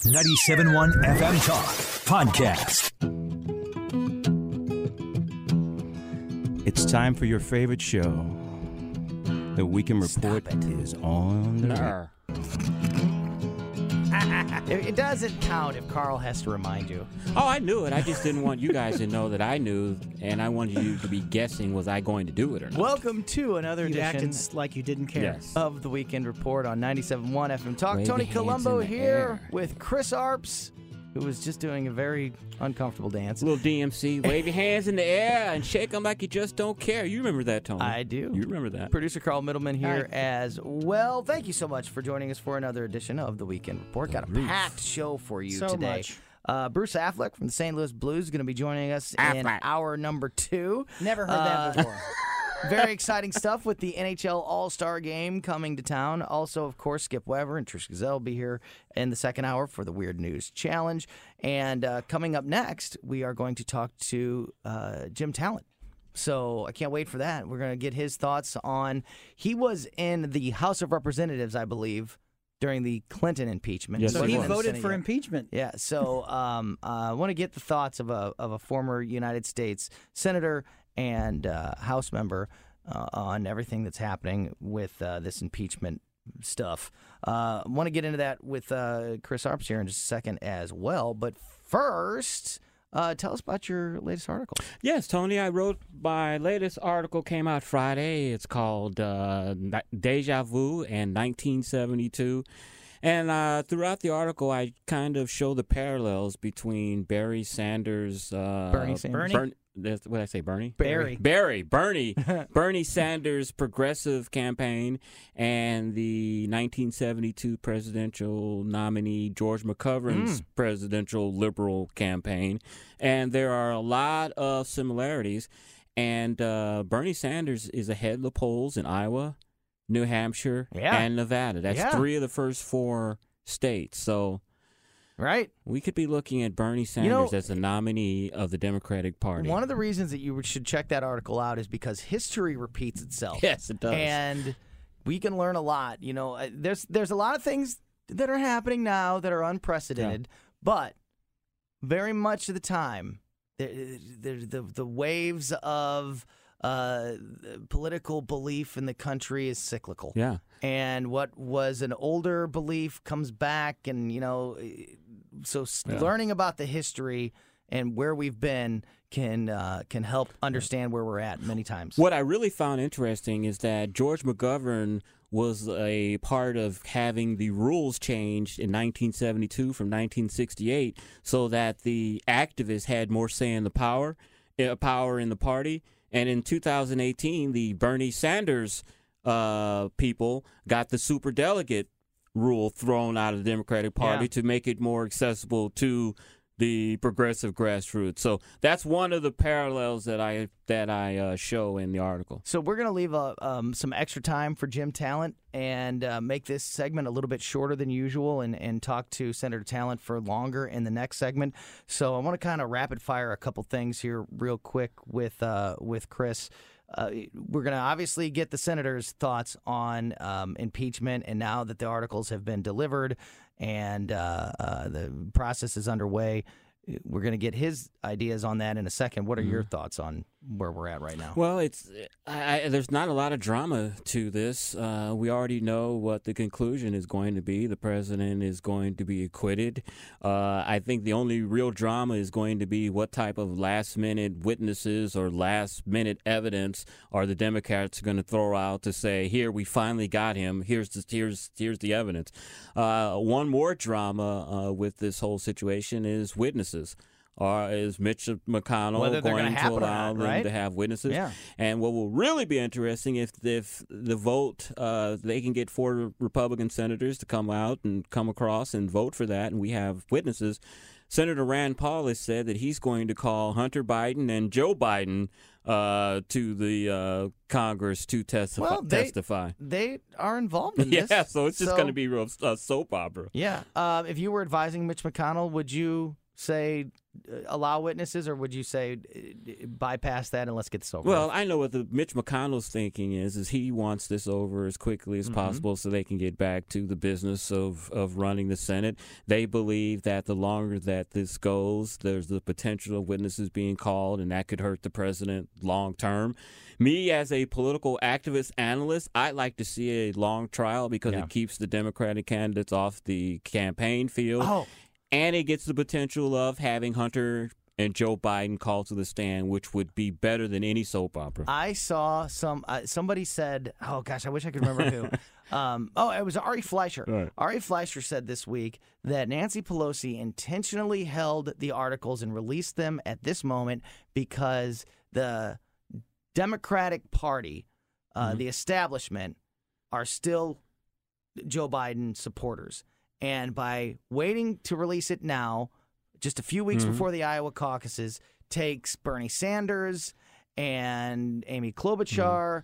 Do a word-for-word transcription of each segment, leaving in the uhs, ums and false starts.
ninety-seven point one F M Talk Podcast. It's time for your favorite show. The Weekend Report is on the air. It, it doesn't count if Carl has to remind you. Oh, I knew it. I just didn't want you guys to know that I knew, and I wanted you to be guessing, was I going to do it or not? Welcome to another You edition acted like you didn't care. Yes. of the Weekend Report on ninety-seven point one F M Talk. Wave Tony your hands Colombo in the here air. with Chris Arps, who was just doing a very uncomfortable dance. A little D M C, wave your hands in the air and shake them like you just don't care. You remember that, Tony? I do. You remember that. Producer Carl Middleman here Hi. as well. Thank you so much for joining us for another edition of the Weekend Report. Got a Bruce. packed show for you So today. much. Uh, Bruce Affleck from the Saint Louis Blues is going to be joining us in Affleck. hour number two. Never heard Uh, that before. Very exciting stuff with the N H L All-Star Game coming to town. Also, of course, Skip Weber and Trish Gazelle will be here in the second hour for the Weird News Challenge. And uh, coming up next, we are going to talk to uh, Jim Talent. So I can't wait for that. We're going to get his thoughts on. He was in the House of Representatives, I believe, during the Clinton impeachment. Yes, So Wasn't he in the voted Senate for yet. impeachment. Yeah, so um, uh, I want to get the thoughts of a of a former United States senator and uh, House member uh, on everything that's happening with uh, this impeachment stuff. Uh, I want to get into that with uh, Chris Arps here in just a second as well. But first, uh, tell us about your latest article. Yes, Tony, I wrote my latest article, came out Friday. It's called uh, Deja Vu and nineteen seventy-two. And uh, throughout the article, I kind of show the parallels between Barry Sanders. Uh, Bernie Sanders. Bernie? Bern- that's- what did I say, Bernie? Barry. Barry, Bernie, Bernie Sanders' progressive campaign and the nineteen seventy-two presidential nominee George McGovern's presidential liberal campaign. And there are a lot of similarities. And uh, Bernie Sanders is ahead of the polls in Iowa, New Hampshire, Yeah. and Nevada. That's Yeah. three of the first four states. So Right? we could be looking at Bernie Sanders You know, as the nominee of the Democratic Party. One of the reasons that you should check that article out is because history repeats itself. Yes, it does. And we can learn a lot. You know, uh, there's there's a lot of things that are happening now that are unprecedented, but very much of the time, there, there, the the waves of uh, political belief in the country is cyclical. yeah. And what was an older belief comes back, and you know, so s Yeah. learning about the history and where we've been can uh, can help understand where we're at many times. What I really found interesting is that George McGovern was a part of having the rules changed in nineteen seventy-two from nineteen sixty-eight so that the activists had more say in the power, uh, power in the party. And in two thousand eighteen, the Bernie Sanders uh, people got the superdelegate rule thrown out of the Democratic Party Yeah. to make it more accessible to the progressive grassroots. So that's one of the parallels that I that I uh, show in the article. So we're going to leave uh, um, some extra time for Jim Talent and uh, make this segment a little bit shorter than usual and, and talk to Senator Talent for longer in the next segment. So I want to kind of rapid fire a couple things here real quick with uh, with Chris. Uh, we're going to obviously get the senator's thoughts on um, impeachment, and now that the articles have been delivered and uh, uh, the process is underway, we're going to get his ideas on that in a second. What are your thoughts on where we're at right now? Well, it's I, I, there's not a lot of drama to this. Uh, we already know what the conclusion is going to be. The president is going to be acquitted. Uh, I think the only real drama is going to be what type of last-minute witnesses or last-minute evidence are the Democrats going to throw out to say, "Here, we finally got him. Here's the here's here's the evidence." Uh, one more drama uh, with this whole situation is witnesses. Or is Mitch McConnell Whether they're going gonna to happen or allow not, them right? to have witnesses? Yeah. And what will really be interesting if if the vote, uh, they can get four Republican senators to come out and come across and vote for that, and we have witnesses. Senator Rand Paul has said that he's going to call Hunter Biden and Joe Biden uh, to the uh, Congress to testify. Well, they- testify. They are involved in this. Yeah, so it's just So- going to be real uh, soap opera. Yeah. Uh, if you were advising Mitch McConnell, would you say uh, allow witnesses, or would you say uh, bypass that and let's get this over Well, with? I know what the Mitch McConnell's thinking is, is he wants this over as quickly as Mm-hmm. possible so they can get back to the business of, of running the Senate. They believe that the longer that this goes, there's the potential of witnesses being called, and that could hurt the president long term. Me, as a political activist analyst, I'd like to see a long trial because Yeah. it keeps the Democratic candidates off the campaign field. Oh. And it gets the potential of having Hunter and Joe Biden called to the stand, which would be better than any soap opera. I saw some. Uh, somebody said, "Oh gosh, I wish I could remember who." Um, oh, it was Ari Fleischer. Right. Ari Fleischer said this week that Nancy Pelosi intentionally held the articles and released them at this moment because the Democratic Party, uh, Mm-hmm. the establishment, are still Joe Biden supporters. And by waiting to release it now, just a few weeks Mhm. before the Iowa caucuses, takes Bernie Sanders and Amy Klobuchar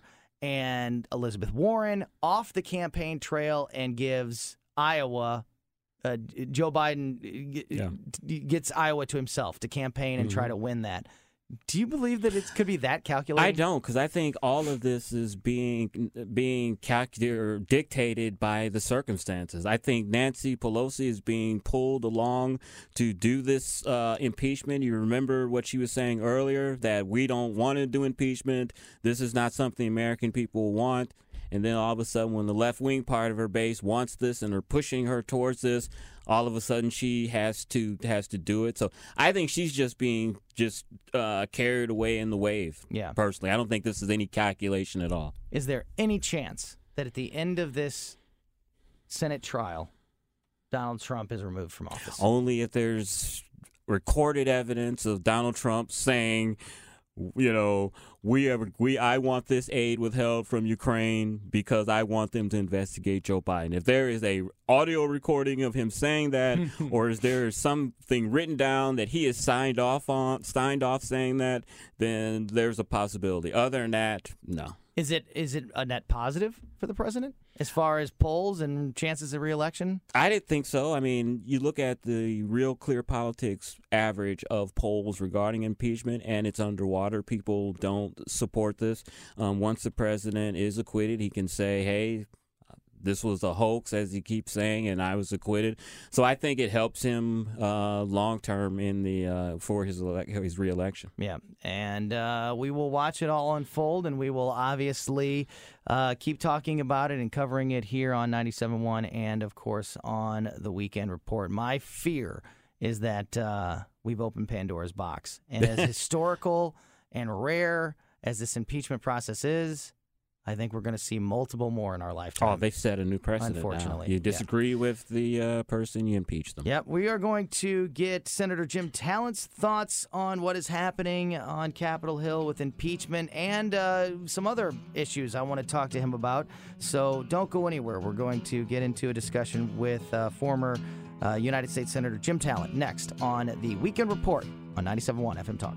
and Elizabeth Warren off the campaign trail and gives Iowa, uh, Joe Biden g- Yeah. g- gets Iowa to himself to campaign and try to win that. Do you believe that it could be that calculated? I don't, because I think all of this is being being calculated or dictated by the circumstances. I think Nancy Pelosi is being pulled along to do this uh, impeachment. You remember what she was saying earlier, that we don't want to do impeachment. This is not something American people want. And then all of a sudden, when the left-wing part of her base wants this and are pushing her towards this, all of a sudden she has to has to do it. So I think she's just being just uh, carried away in the wave. Yeah. Personally, I don't think this is any calculation at all. Is there any chance that at the end of this Senate trial, Donald Trump is removed from office? Only if there's recorded evidence of Donald Trump saying, you know, we have we I want this aid withheld from Ukraine because I want them to investigate Joe Biden. If there is a audio recording of him saying that, or is there something written down that he has signed off on, signed off saying that, then there's a possibility. Other than that, no. Is it is it a net positive for the president as far as polls and chances of reelection? I didn't think so. I mean, you look at the Real Clear Politics average of polls regarding impeachment, and it's underwater. People don't support this. Um, once the president is acquitted, he can say, hey, this was a hoax, as he keeps saying, and I was acquitted. So I think it helps him uh, long term in the uh, for his ele- his reelection. Yeah, and uh, we will watch it all unfold, and we will obviously uh, keep talking about it and covering it here on ninety-seven point one and, of course, on the Weekend Report. My fear is that uh, we've opened Pandora's box, and as historical and rare as this impeachment process is, I think we're going to see multiple more in our lifetime. Oh, they've set a new precedent. Unfortunately, now. You yeah. disagree with the uh, person, you impeach them. Yep, we are going to get Senator Jim Tallent's thoughts on what is happening on Capitol Hill with impeachment and uh, some other issues I want to talk to him about. So don't go anywhere. We're going to get into a discussion with uh, former uh, United States Senator Jim Talent next on the Weekend Report on ninety-seven point one F M Talk.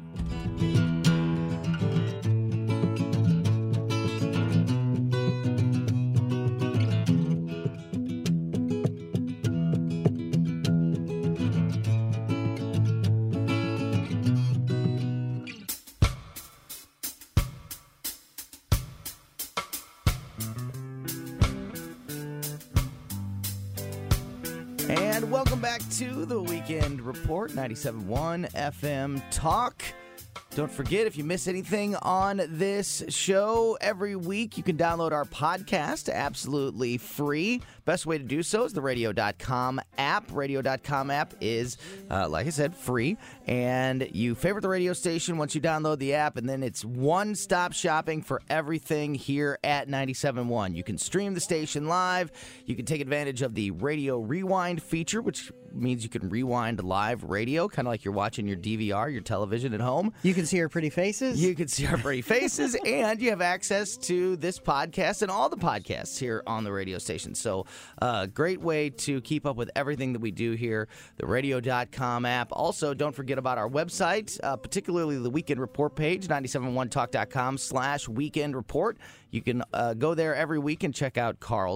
And welcome back to the Weekend Report, ninety-seven point one F M Talk. Don't forget, if you miss anything on this show every week, you can download our podcast absolutely free. Best way to do so is the radio dot com app. radio dot com app is, uh, like I said, free. And you favorite the radio station once you download the app, and then it's one-stop shopping for everything here at ninety-seven point one. You can stream the station live. You can take advantage of the Radio Rewind feature, which means you can rewind live radio, kind of like you're watching your D V R, your television at home. You can see our pretty faces. You can see our pretty faces, and you have access to this podcast and all the podcasts here on the radio station. So, uh, great way to keep up with everything that we do here, the radio dot com app. Also, don't forget about our website, uh, particularly the Weekend Report page, ninety-seven point one talk dot com slash Weekend Report. You can uh, go there every week and check out Carl's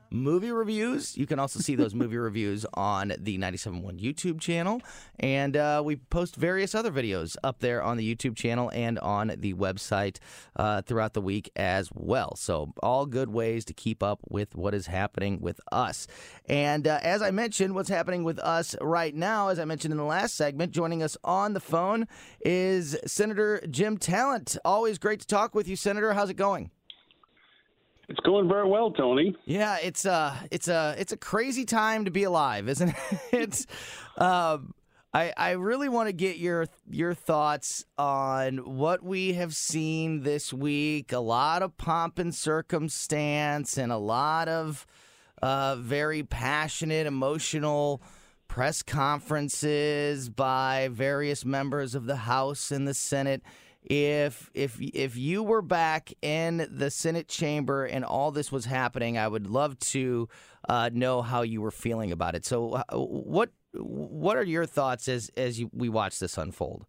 movie reviews. You can also see those movie reviews on the ninety-seven point one YouTube channel. And uh, we post various other videos up there on the YouTube channel and on the website uh, throughout the week as well. So all good ways to keep up with what is happening with us. And uh, as I mentioned, what's happening with us right now, as I mentioned in the last segment, joining us on the phone is Senator Jim Talent. Always great to talk with you, Senator. How's it going? It's going very well, Tony. Yeah, it's a it's a it's a crazy time to be alive, isn't it? It's um, I I really want to get your your thoughts on what we have seen this week. A lot of pomp and circumstance, and a lot of uh, very passionate, emotional press conferences by various members of the House and the Senate. If if if you were back in the Senate chamber and all this was happening, I would love to uh, know how you were feeling about it. So, uh, what what are your thoughts as as you, we watch this unfold?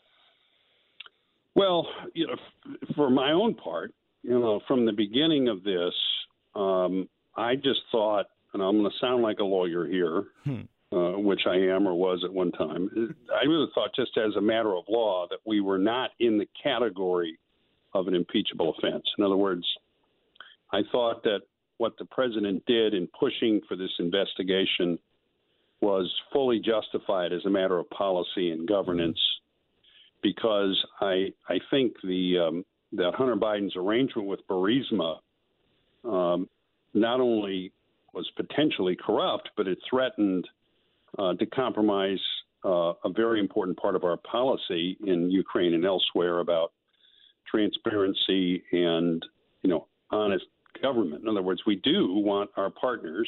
Well, you know, f- for my own part, you know, from the beginning of this, um, I just thought, and I'm going to sound like a lawyer here. Hmm. Uh, which I am or was at one time, I really thought just as a matter of law that we were not in the category of an impeachable offense. In other words, I thought that what the president did in pushing for this investigation was fully justified as a matter of policy and governance, because I I think the um, that Hunter Biden's arrangement with Burisma um, not only was potentially corrupt, but it threatened Uh, to compromise uh, a very important part of our policy in Ukraine and elsewhere about transparency and, you know, honest government. In other words, we do want our partners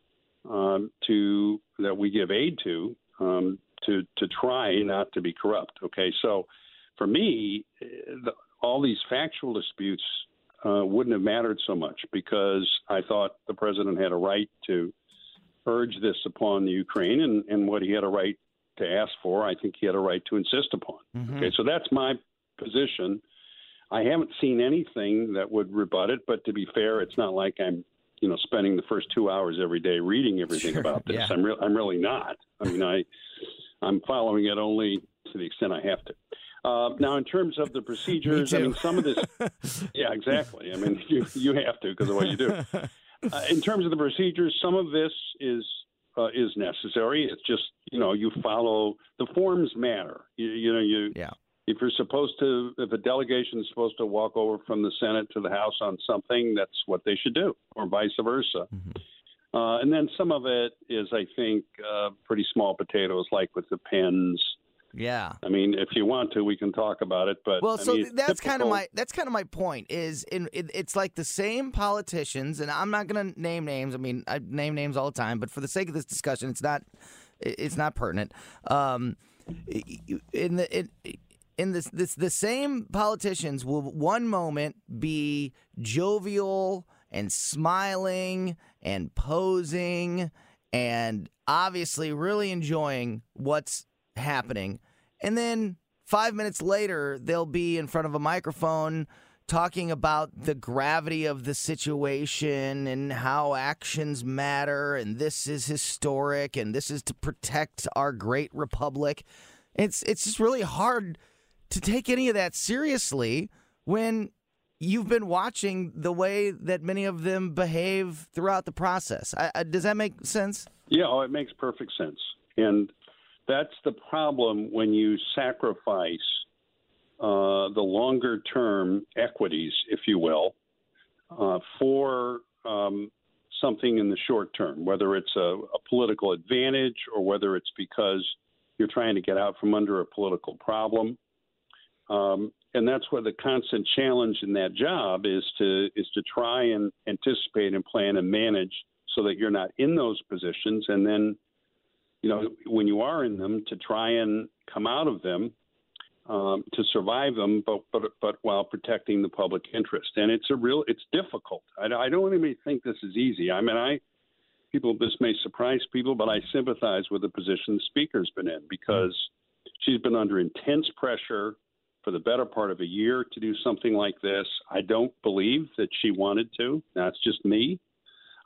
um, to that we give aid to um, to to try not to be corrupt. Okay, so for me, the, all these factual disputes uh, wouldn't have mattered so much, because I thought the president had a right to urge this upon the Ukraine, and, and what he had a right to ask for, I think he had a right to insist upon. Mm-hmm. Okay, so that's my position. I haven't seen anything that would rebut it, but to be fair, it's not like I'm, you know, spending the first two hours every day reading everything sure. about this. Yeah. I'm, re- I'm really not. I mean, I, I'm following it only to the extent I have to. Uh, now, in terms of the procedures, I mean, some of this, yeah, exactly. I mean, you you have to because of what you do. Uh, in terms of the procedures, some of this is uh, is necessary. It's just, you know, you follow the forms matter. You, you know, you yeah. if you're supposed to, if a delegation is supposed to walk over from the Senate to the House on something, that's what they should do, or vice versa. Mm-hmm. Uh, and then some of it is, I think, uh, pretty small potatoes, like with the pens. Yeah. I mean, if you want to, we can talk about it. But well, I so mean, that's typical... kind of my that's kind of my point. Is in it, it's like the same politicians, and I'm not going to name names. I mean, I name names all the time, but for the sake of this discussion, it's not it's not pertinent. Um, in the in, in this this the same politicians will one moment be jovial and smiling and posing and obviously really enjoying what's happening, and then five minutes later they'll be in front of a microphone talking about the gravity of the situation and how actions matter, and this is historic, and this is to protect our great republic. It's it's just really hard to take any of that seriously when you've been watching the way that many of them behave throughout the process. I, I, does that make sense? Yeah, oh, it makes perfect sense. And that's the problem when you sacrifice uh, the longer-term equities, if you will, uh, for um, something in the short term, whether it's a, a political advantage or whether it's because you're trying to get out from under a political problem. Um, and that's where the constant challenge in that job is to is to try and anticipate and plan and manage so that you're not in those positions, and then, you know, when you are in them, to try and come out of them, um, to survive them, but, but but while protecting the public interest. And it's a real, it's difficult. I, I don't even think this is easy. I mean, I people, this may surprise people, but I sympathize with the position the speaker's been in, because she's been under intense pressure for the better part of a year to do something like this. I don't believe that she wanted to. That's just me.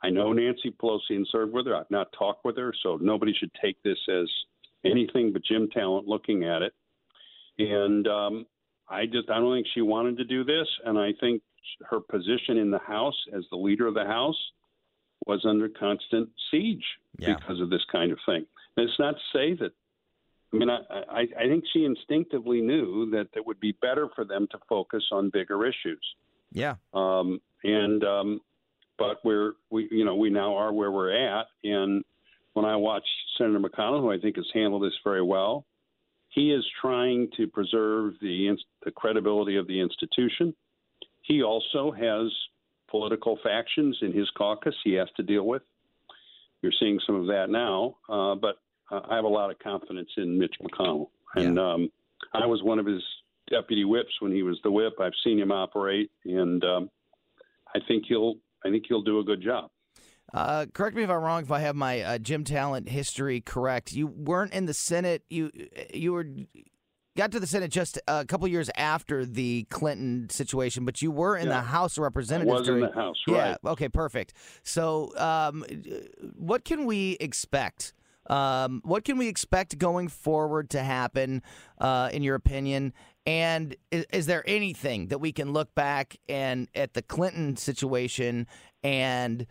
I know Nancy Pelosi and served with her. I've not talked with her, so nobody should take this as anything but Jim Talent looking at it. And um, I just I don't think she wanted to do this, and I think her position in the House as the leader of the House was under constant siege yeah. because of this kind of thing. And it's not to say that, I mean, I, I, I think she instinctively knew that it would be better for them to focus on bigger issues. Yeah. Um, and, um, but we're, we, you know, we now are where we're at. And when I watch Senator McConnell, who I think has handled this very well, he is trying to preserve the, the credibility of the institution. He also has political factions in his caucus he has to deal with. You're seeing some of that now, uh, but uh, I have a lot of confidence in Mitch McConnell. And yeah. um, I was one of his deputy whips when he was the whip. I've seen him operate, and um, I think he'll I think he'll do a good job. Uh, correct me if I'm wrong. If I have my uh, Jim Talent history correct, you weren't in the Senate. You you were. Got to the Senate just a couple years after the Clinton situation, but you were in yeah. the House of Representatives. I was during, in the House, yeah, right. Okay, perfect. So um, what can we expect? Um, what can we expect going forward to happen, uh, in your opinion? And is, is there anything that we can look back and at the Clinton situation and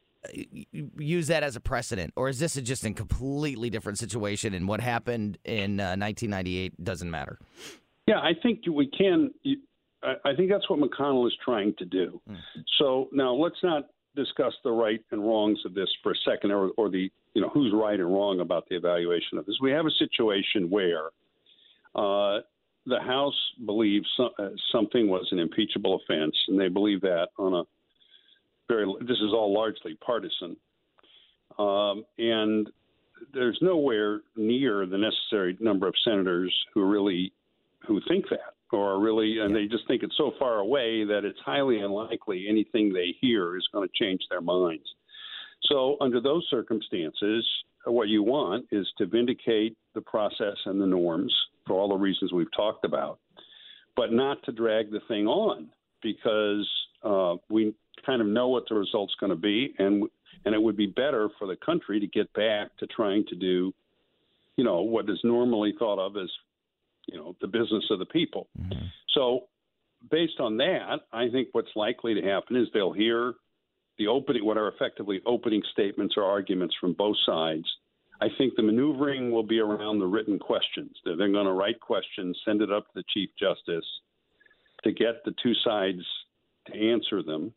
use that as a precedent, or is this just a completely different situation, and what happened in uh, nineteen ninety-eight doesn't matter? Yeah, I think we can. I think that's what McConnell is trying to do. Mm. So now let's not discuss the right and wrongs of this for a second, or, or the you know who's right and wrong about the evaluation of this. We have a situation where uh, the House believes so, uh, something was an impeachable offense, and they believe that on a Very, this is all largely partisan, um, and there's nowhere near the necessary number of senators who really who think that, or are really, and they just think it's so far away that it's highly unlikely anything they hear is going to change their minds. So, under those circumstances, what you want is to vindicate the process and the norms for all the reasons we've talked about, but not to drag the thing on, because uh, we kind of know what the result's going to be, and and it would be better for the country to get back to trying to do, you know, what is normally thought of as, you know, the business of the people. Mm-hmm. So based on that, I think what's likely to happen is they'll hear the opening, what are effectively opening statements or arguments from both sides. I think the maneuvering will be around the written questions. They're, they're going to write questions, send it up to the Chief Justice to get the two sides to answer them.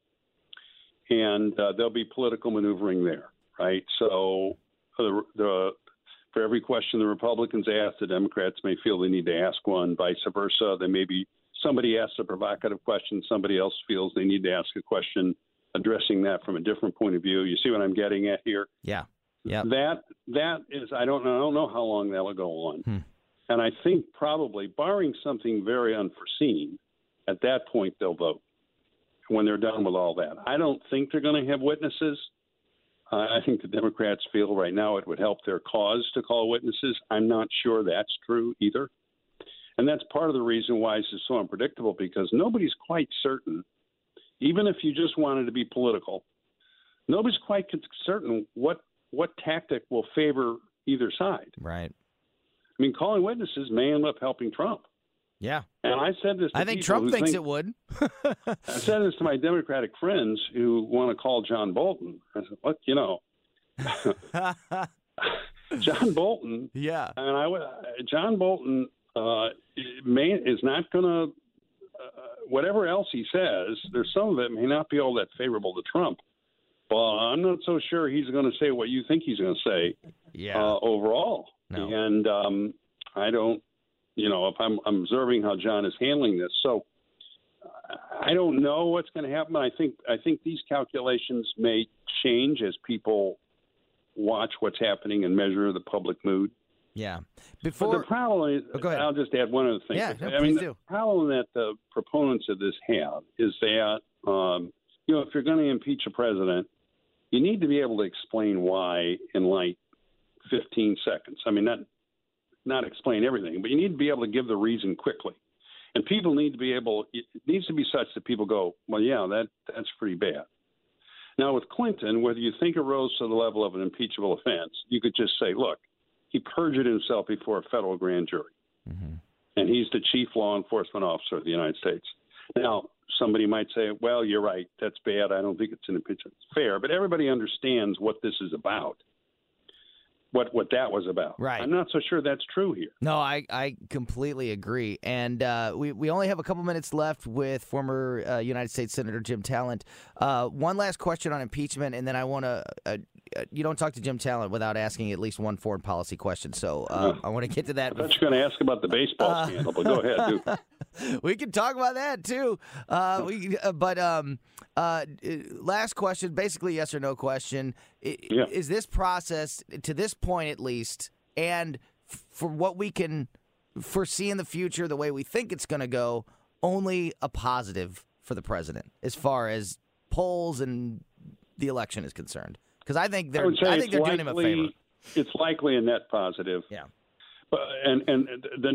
And uh, there'll be political maneuvering there, right? So the, the, for every question the Republicans ask, the Democrats may feel they need to ask one, vice versa. They may be, somebody asks a provocative question, somebody else feels they need to ask a question addressing that from a different point of view. You see what I'm getting at here? Yeah. Yeah. That that is, I don't know, I don't know how long that will go on. Hmm. And I think probably, barring something very unforeseen, at that point they'll vote when they're done with all that. I don't think they're going to have witnesses. Uh, I think the Democrats feel right now it would help their cause to call witnesses. I'm not sure that's true either. And that's part of the reason why this is so unpredictable, because nobody's quite certain, even if you just wanted to be political, nobody's quite certain what what tactic will favor either side. Right. I mean, calling witnesses may end up helping Trump. Yeah. And I said this to I think Trump thinks think, it would. I said this to my Democratic friends who want to call John Bolton. I said, look, you know, John Bolton. Yeah. I mean, I, John Bolton uh, may, is not going to, uh, whatever else he says, there's some of it may not be all that favorable to Trump. Well, I'm not so sure he's going to say what you think he's going to say yeah. uh, overall. No. And um, I don't, you know, if I'm, I'm observing how John is handling this. So I don't know what's going to happen. I think I think these calculations may change as people watch what's happening and measure the public mood. Yeah. Before but the problem is, oh, go ahead. I'll just add one other thing. Yeah, no, I mean, please the do. problem that the proponents of this have is that, um, you know, if you're going to impeach a president, you need to be able to explain why in like fifteen seconds. I mean, not not explain everything, but you need to be able to give the reason quickly. And people need to be able, it needs to be such that people go, well, yeah, that that's pretty bad. Now, with Clinton, whether you think it rose to the level of an impeachable offense, you could just say, look, he perjured himself before a federal grand jury. Mm-hmm. And he's the chief law enforcement officer of the United States. Now, somebody might say, well, you're right. That's bad. I don't think it's an impeachment. It's fair. But everybody understands what this is about, what what that was about. Right. I'm not so sure that's true here. No, I, I completely agree. And uh, we, we only have a couple minutes left with former uh, United States Senator Jim Talent. Uh, one last question on impeachment, and then I want to uh, – you don't talk to Jim Talent without asking at least one foreign policy question. So uh, I want to get to that. I thought you were going to ask about the baseball uh, scandal, but go ahead. Do. We can talk about that, too. Uh, we, uh, but um, uh, last question, basically yes or no question. Yeah. Is this process, to this point at least, and f- for what we can foresee in the future, the way we think it's going to go, only a positive for the president as far as polls and the election is concerned? Because I think they're, I I think they're likely, doing him a favor. It's likely a net positive. Yeah. But, and and then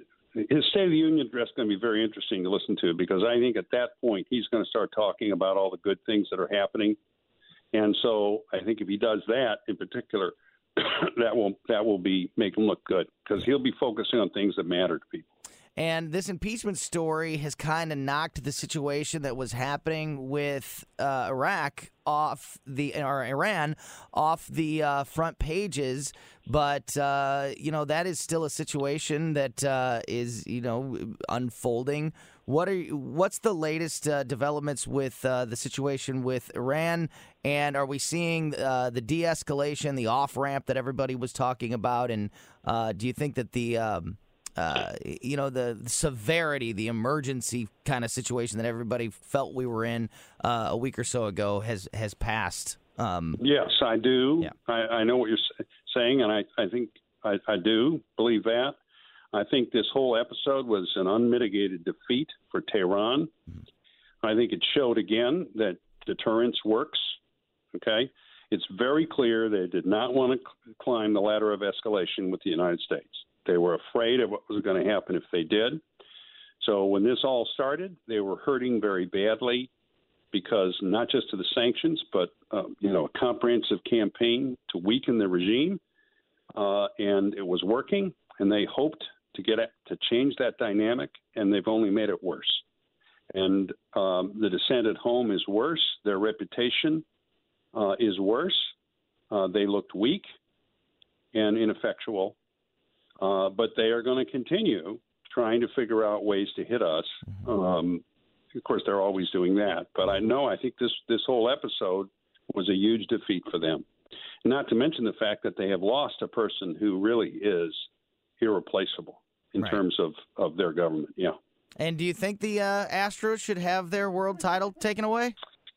his State of the Union address is going to be very interesting to listen to, because I think at that point he's going to start talking about all the good things that are happening. And so I think if he does that in particular, that will that will be make him look good, because he'll be focusing on things that matter to people. And this impeachment story has kind of knocked the situation that was happening with uh, Iraq off the or Iran off the uh, front pages. But, uh, you know, that is still a situation that uh, is, you know, unfolding. What are you, what's the latest uh, developments with uh, the situation with Iran? And are we seeing uh, the de-escalation, the off-ramp that everybody was talking about? And uh, do you think that the um, Uh, you know, the, the severity, the emergency kind of situation that everybody felt we were in uh, a week or so ago has has passed? Um, yes, I do. Yeah. I, I know what you're saying, and I, I think I, I do believe that. I think this whole episode was an unmitigated defeat for Tehran. Mm-hmm. I think it showed again that deterrence works. Okay? It's very clear they did not want to climb the ladder of escalation with the United States. They were afraid of what was going to happen if they did. So when this all started, they were hurting very badly, because not just of the sanctions, but, uh, you know, a comprehensive campaign to weaken the regime. Uh, and it was working, and they hoped to get at, to change that dynamic, and they've only made it worse. And um, the descent at home is worse. Their reputation uh, is worse. Uh, they looked weak and ineffectual. Uh, but they are going to continue trying to figure out ways to hit us. Um, of course, they're always doing that. But I know I think this, this whole episode was a huge defeat for them. Not to mention the fact that they have lost a person who really is irreplaceable in right. terms of, of their government. Yeah. And do you think the uh, Astros should have their world title taken away?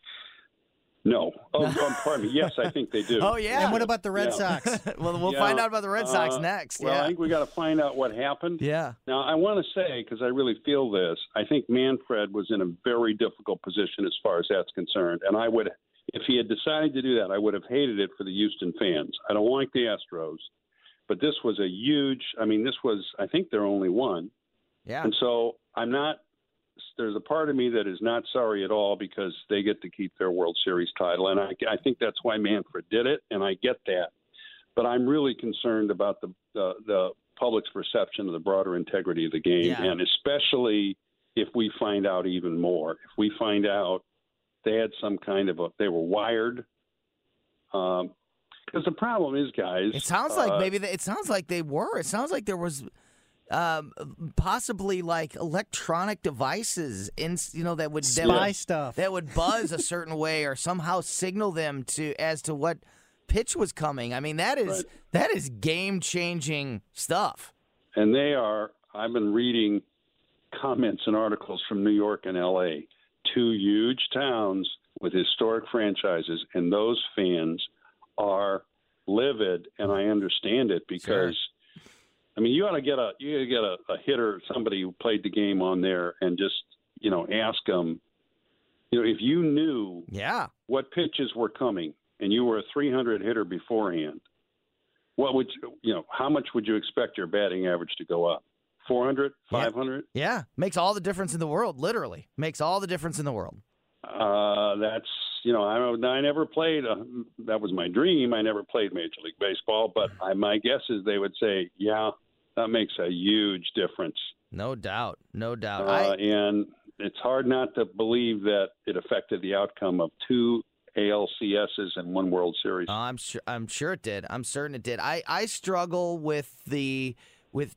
No. Oh, um, pardon me. Yes, I think they do. Oh, yeah. And what about the Red yeah. Sox? well, we'll yeah. find out about the Red Sox uh, next. Well, yeah. I think we got to find out what happened. Yeah. Now, I want to say, because I really feel this, I think Manfred was in a very difficult position as far as that's concerned. And I would, if he had decided to do that, I would have hated it for the Houston fans. I don't like the Astros, but this was a huge, I mean, this was, I think, their only one. Yeah. And so I'm not, there's a part of me that is not sorry at all, because they get to keep their World Series title. And I, I think that's why Manfred did it, and I get that. But I'm really concerned about the, the, the public's perception of the broader integrity of the game, Yeah. and especially if we find out even more. If we find out they had some kind of a, they were wired. Um, because the problem is, guys. It sounds like uh, maybe they, it sounds like they were. It sounds like there was um, possibly like electronic devices in you know that would that Spy would, stuff that would buzz a certain way or somehow signal them to as to what pitch was coming. I mean, that is Right. that is game changing stuff. And they are, I've been reading comments and articles from New York and L A, two huge towns with historic franchises, and those fans are livid, and I understand it, because Sure. I mean, you ought to get a you ought to get a, a hitter, somebody who played the game on there, and just, you know, ask them, you know, if you knew Yeah. what pitches were coming and you were a three hundred hitter beforehand, what would you, you know, how much would you expect your batting average to go up? four hundred, five hundred? Yeah. Makes all the difference in the world, literally. Makes all the difference in the world. Uh, that's you know, I, I never played. A, that was my dream. I never played Major League Baseball, but I, my guess is they would say, yeah, that makes a huge difference. No doubt. No doubt. Uh, I, and it's hard not to believe that it affected the outcome of two A L C S's and one World Series. Oh, I'm sure. I'm sure it did. I'm certain it did. I, I struggle with the with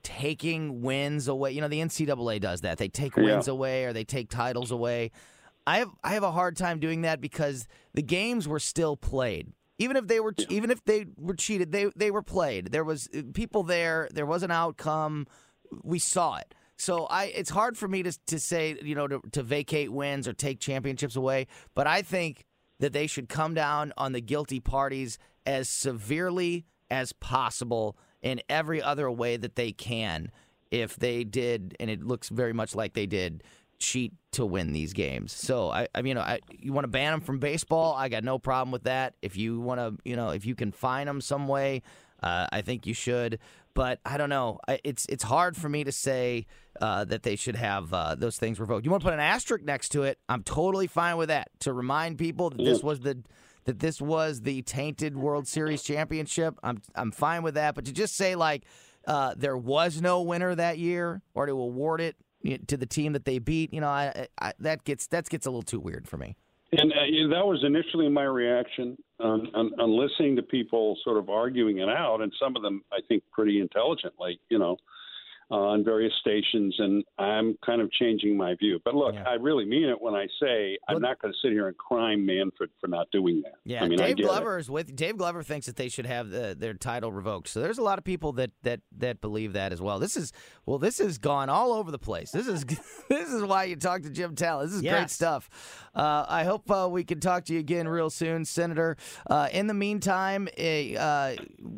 taking wins away. You know, the N C double A does that. They take wins Yeah. away or they take titles away. I have I have a hard time doing that because the games were still played. Even if they were Yeah. even if they were cheated, they they were played. There was people there. There was an outcome. We saw it. So I, it's hard for me to to say, you know, to, to vacate wins or take championships away. But I think that they should come down on the guilty parties as severely as possible in every other way that they can if they did, and it looks very much like they did, cheat to win these games. So, I, I mean, you know, I, you want to ban them from baseball, I got no problem with that. If you want to, you know, if you can fine them some way, uh, I think you should. But I don't know. I, it's it's hard for me to say uh, that they should have uh, those things revoked. You want to put an asterisk next to it? I'm totally fine with that. To remind people that this was the that this was the tainted World Series championship. I'm I'm fine with that. But to just say like uh, there was no winner that year, or to award it to the team that they beat, you know, I, I, that gets that gets a little too weird for me. And uh, that was initially my reaction on, on, on listening to people sort of arguing it out, and some of them, I think, pretty intelligently, you know, uh, on various stations, and I'm kind of changing my view. But look, Yeah. I really mean it when I say I'm Look, not going to sit here and crime Manfred for not doing that. Yeah, I mean, I Dave get Glover it. is with Dave Glover thinks that they should have the, their title revoked. So there's a lot of people that, that, that believe that as well. This is well, this has gone all over the place. This is this is why you talk to Jim Talent. This is great Yes. stuff. Uh, I hope uh, we can talk to you again real soon, Senator. Uh, in the meantime, eh, uh,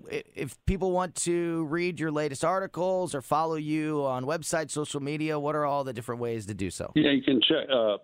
if people want to read your latest articles or follow you on website, social media, what are all the different ways to do so? Yeah, you can check. Uh,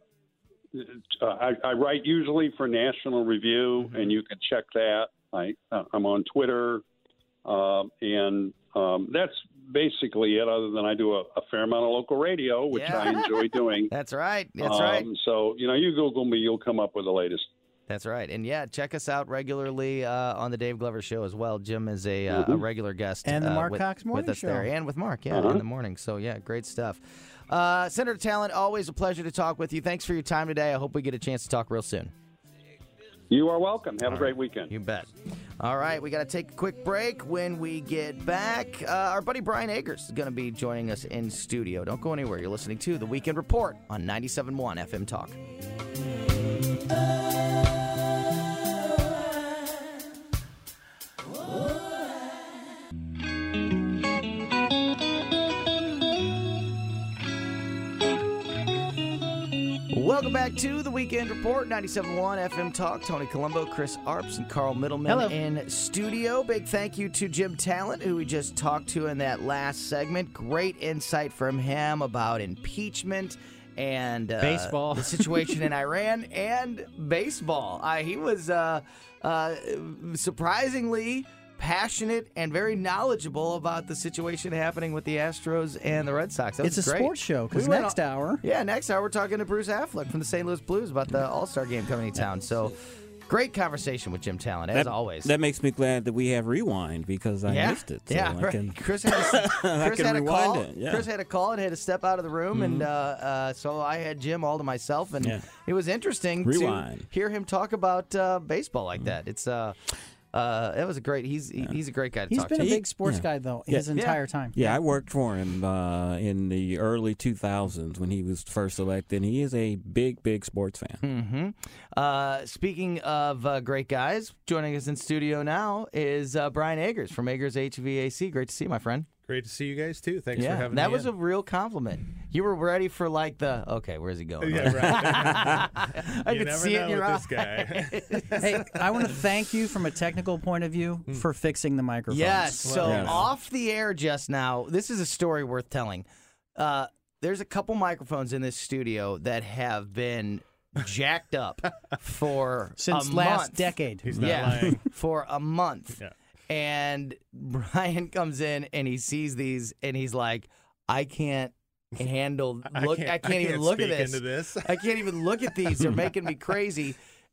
uh, I, I write usually for National Review, Mm-hmm. and you can check that. I, uh, I'm on Twitter, um, and um, that's basically it. Other than I do a, a fair amount of local radio, which Yeah. I enjoy doing. That's right. That's um, right. So you know, you Google me, you'll come up with the latest. That's right. And, yeah, check us out regularly uh, on the Dave Glover Show as well. Jim is a, uh, a regular guest. And the uh, Mark with, Cox Morning with us Show. there. And with Mark, yeah, Uh-huh. in the morning. So, yeah, great stuff. Uh, Senator Talent, always a pleasure to talk with you. Thanks for your time today. I hope we get a chance to talk real soon. You are welcome. Have a great weekend. You bet. All right, we got to take a quick break. When we get back, uh, our buddy Brian Agers is going to be joining us in studio. Don't go anywhere. You're listening to The Weekend Report on ninety-seven point one F M Talk. Welcome back to The Weekend Report, ninety-seven point one F M Talk. Tony Colombo, Chris Arps, and Carl Middleman Hello. in studio. Big thank you to Jim Talent, who we just talked to in that last segment. Great insight from him about impeachment and uh, Baseball. the situation in Iran, and baseball. Uh, he was uh, uh, surprisingly passionate and very knowledgeable about the situation happening with the Astros and the Red Sox. That It's was a great. sports show because We went next all- hour. Yeah, next hour we're talking to Bruce Affleck from the Saint Louis Blues about the All-Star game coming to town. So, great conversation with Jim Talent, as that, always. That makes me glad that we have Rewind because I yeah, missed it. So yeah. I right. can, Chris had a, I Chris can had a rewind call. it, yeah. Chris had a call and had to step out of the room, and uh, uh, so I had Jim all to myself, and Yeah. it was interesting Rewind. to hear him talk about uh, baseball like that. It's uh, uh, that was a great. He's he, he's a great guy to He's talk been to. a big sports Yeah. guy, though, Yeah. his entire time. Yeah, I worked for him uh, in the early two thousands when he was first elected. He is a big, big sports fan. Mm-hmm. Uh, speaking of uh, great guys, joining us in studio now is uh, Brian Agers from Agers H V A C. Great to see you, my friend. Great to see you guys too. Thanks yeah, for having that me. was in. a real compliment. You were ready for like the okay, where's he going? Yeah, right. I You could never see it in know your with eyes. this guy. Hey, I want to thank you from a technical point of view for fixing the microphones. Yes. So Yes. off the air just now, this is a story worth telling. Uh, there's a couple microphones in this studio that have been jacked up for Since a last month. decade. He's not yeah, lying. for a month. Yeah. And Brian comes in and he sees these and he's like, I can't handle look I can't, even look at speak this. into this. I can't even look at these. They're making me crazy.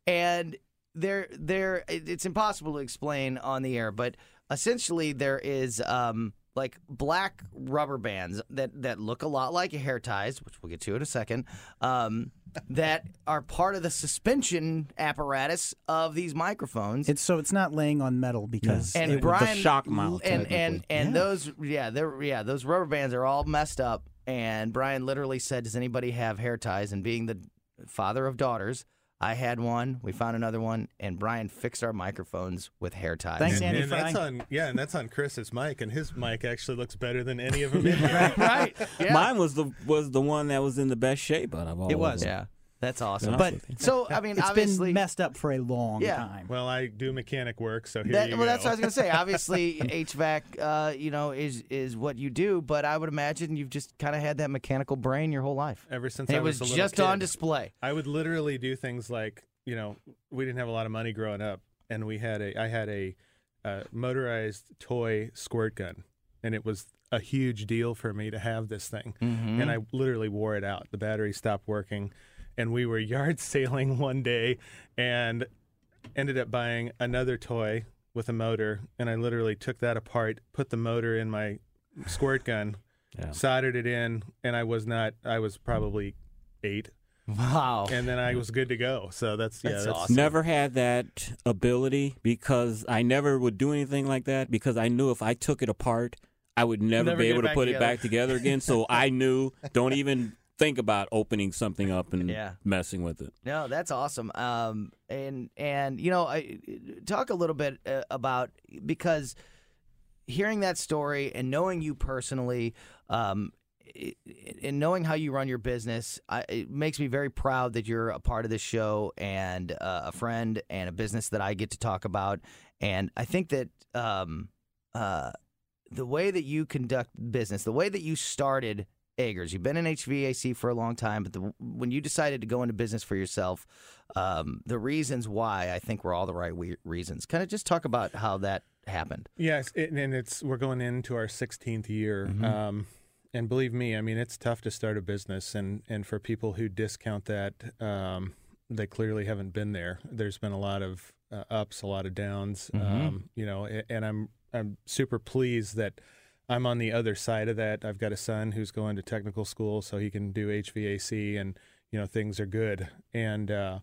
and they're they're it's impossible to explain on the air, but essentially there is um like black rubber bands that that look a lot like hair ties, which we'll get to in a second. Um, that are part of the suspension apparatus of these microphones. It's so it's not laying on metal because and it, Brian the shock mount, and and and Yeah. those yeah they're yeah those rubber bands are all messed up. And Brian literally said, "Does anybody have hair ties?" And being the father of daughters, I had one. We found another one, and Brian fixed our microphones with hair ties. Thanks, And, Andy and that's Fry. on yeah, and that's on Chris's mic, and his mic actually looks better than any of them in here. right? Yeah. Mine was the was the one that was in the best shape out of all. It was. of them. Yeah, that's awesome. But- so I mean, It's obviously, been messed up for a long Yeah. time. Well, I do mechanic work, so here that, you well, go. that's what I was gonna say. Obviously, H V A C, uh, you know, is is what you do. But I would imagine you've just kind of had that mechanical brain your whole life. Ever since And I it was, was a little just kid, on display. I would literally do things like, you know, we didn't have a lot of money growing up, and we had a I had a uh, motorized toy squirt gun, and it was a huge deal for me to have this thing. Mm-hmm. And I literally wore it out. The battery stopped working, and we were yard sailing one day, and ended up buying another toy with a motor, and I literally took that apart, put the motor in my squirt gun, Yeah. soldered it in, and I was not. I was probably eight. Wow. And then I was good to go. So that's yeah, That's that's awesome. Never had that ability because I never would do anything like that because I knew if I took it apart, I would never, Never be get able it to back put together. it back together again. So I knew, don't even think about opening something up and Yeah. messing with it. No, that's awesome. Um, and and you know, I talk a little bit uh, about because hearing that story and knowing you personally, um, it- and knowing how you run your business, I, it makes me very proud that you're a part of this show and uh, a friend and a business that I get to talk about. And I think that um, uh, the way that you conduct business, the way that you started Agers, you've been in H V A C for a long time, but the, when you decided to go into business for yourself, um, the reasons why I think were all the right we- reasons. Kind of just talk about how that happened. yes, it, and it's we're going into our sixteenth year. Mm-hmm. Um, and believe me, I mean it's tough to start a business, and and for people who discount that, um, they clearly haven't been there. There's been a lot of uh, ups, a lot of downs. Mm-hmm. Um, you know, a- and I'm I'm super pleased that I'm on the other side of that. I've got a son who's going to technical school, so he can do H V A C, and you know things are good. And uh,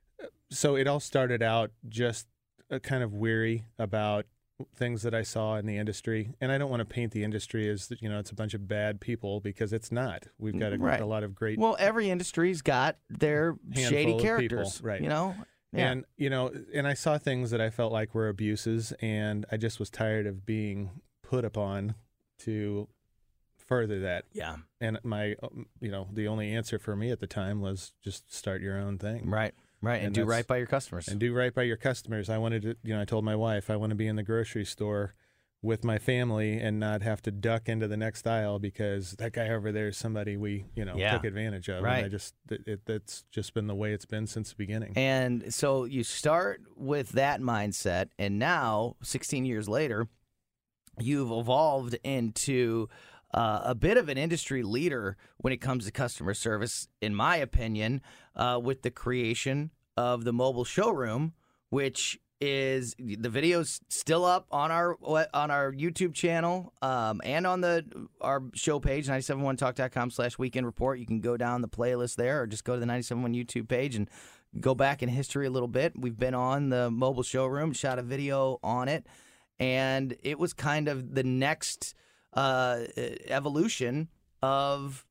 so it all started out just uh, kind of weary about things that I saw in the industry. And I don't want to paint the industry as you know it's a bunch of bad people because it's not. We've got a, Right. a lot of great Well, every industry's got their Handful shady of characters, people, right. You know, yeah. And you know, and I saw things that I felt like were abuses, and I just was tired of being put upon to further that. yeah, And my, um, you know, the only answer for me at the time was just start your own thing right, right, and, And do that's- right by your customers. and do right by your customers. I wanted to, you know, I told my wife I want to be in the grocery store with my family and not have to duck into the next aisle because that guy over there is somebody we, you know, Yeah. took advantage of. Right. And I just, it, it, that's just been the way it's been since the beginning. And so you start with that mindset, and now, sixteen years later, you've evolved into uh, a bit of an industry leader when it comes to customer service, in my opinion, uh, with the creation of the mobile showroom, which is the video's still up on our on our YouTube channel um, and on the our show page, nine seven one talk dot com slash weekend report. You can go down the playlist there or just go to the nine seven one YouTube page and go back in history a little bit. We've been on the mobile showroom, shot a video on it, and it was kind of the next uh, evolution of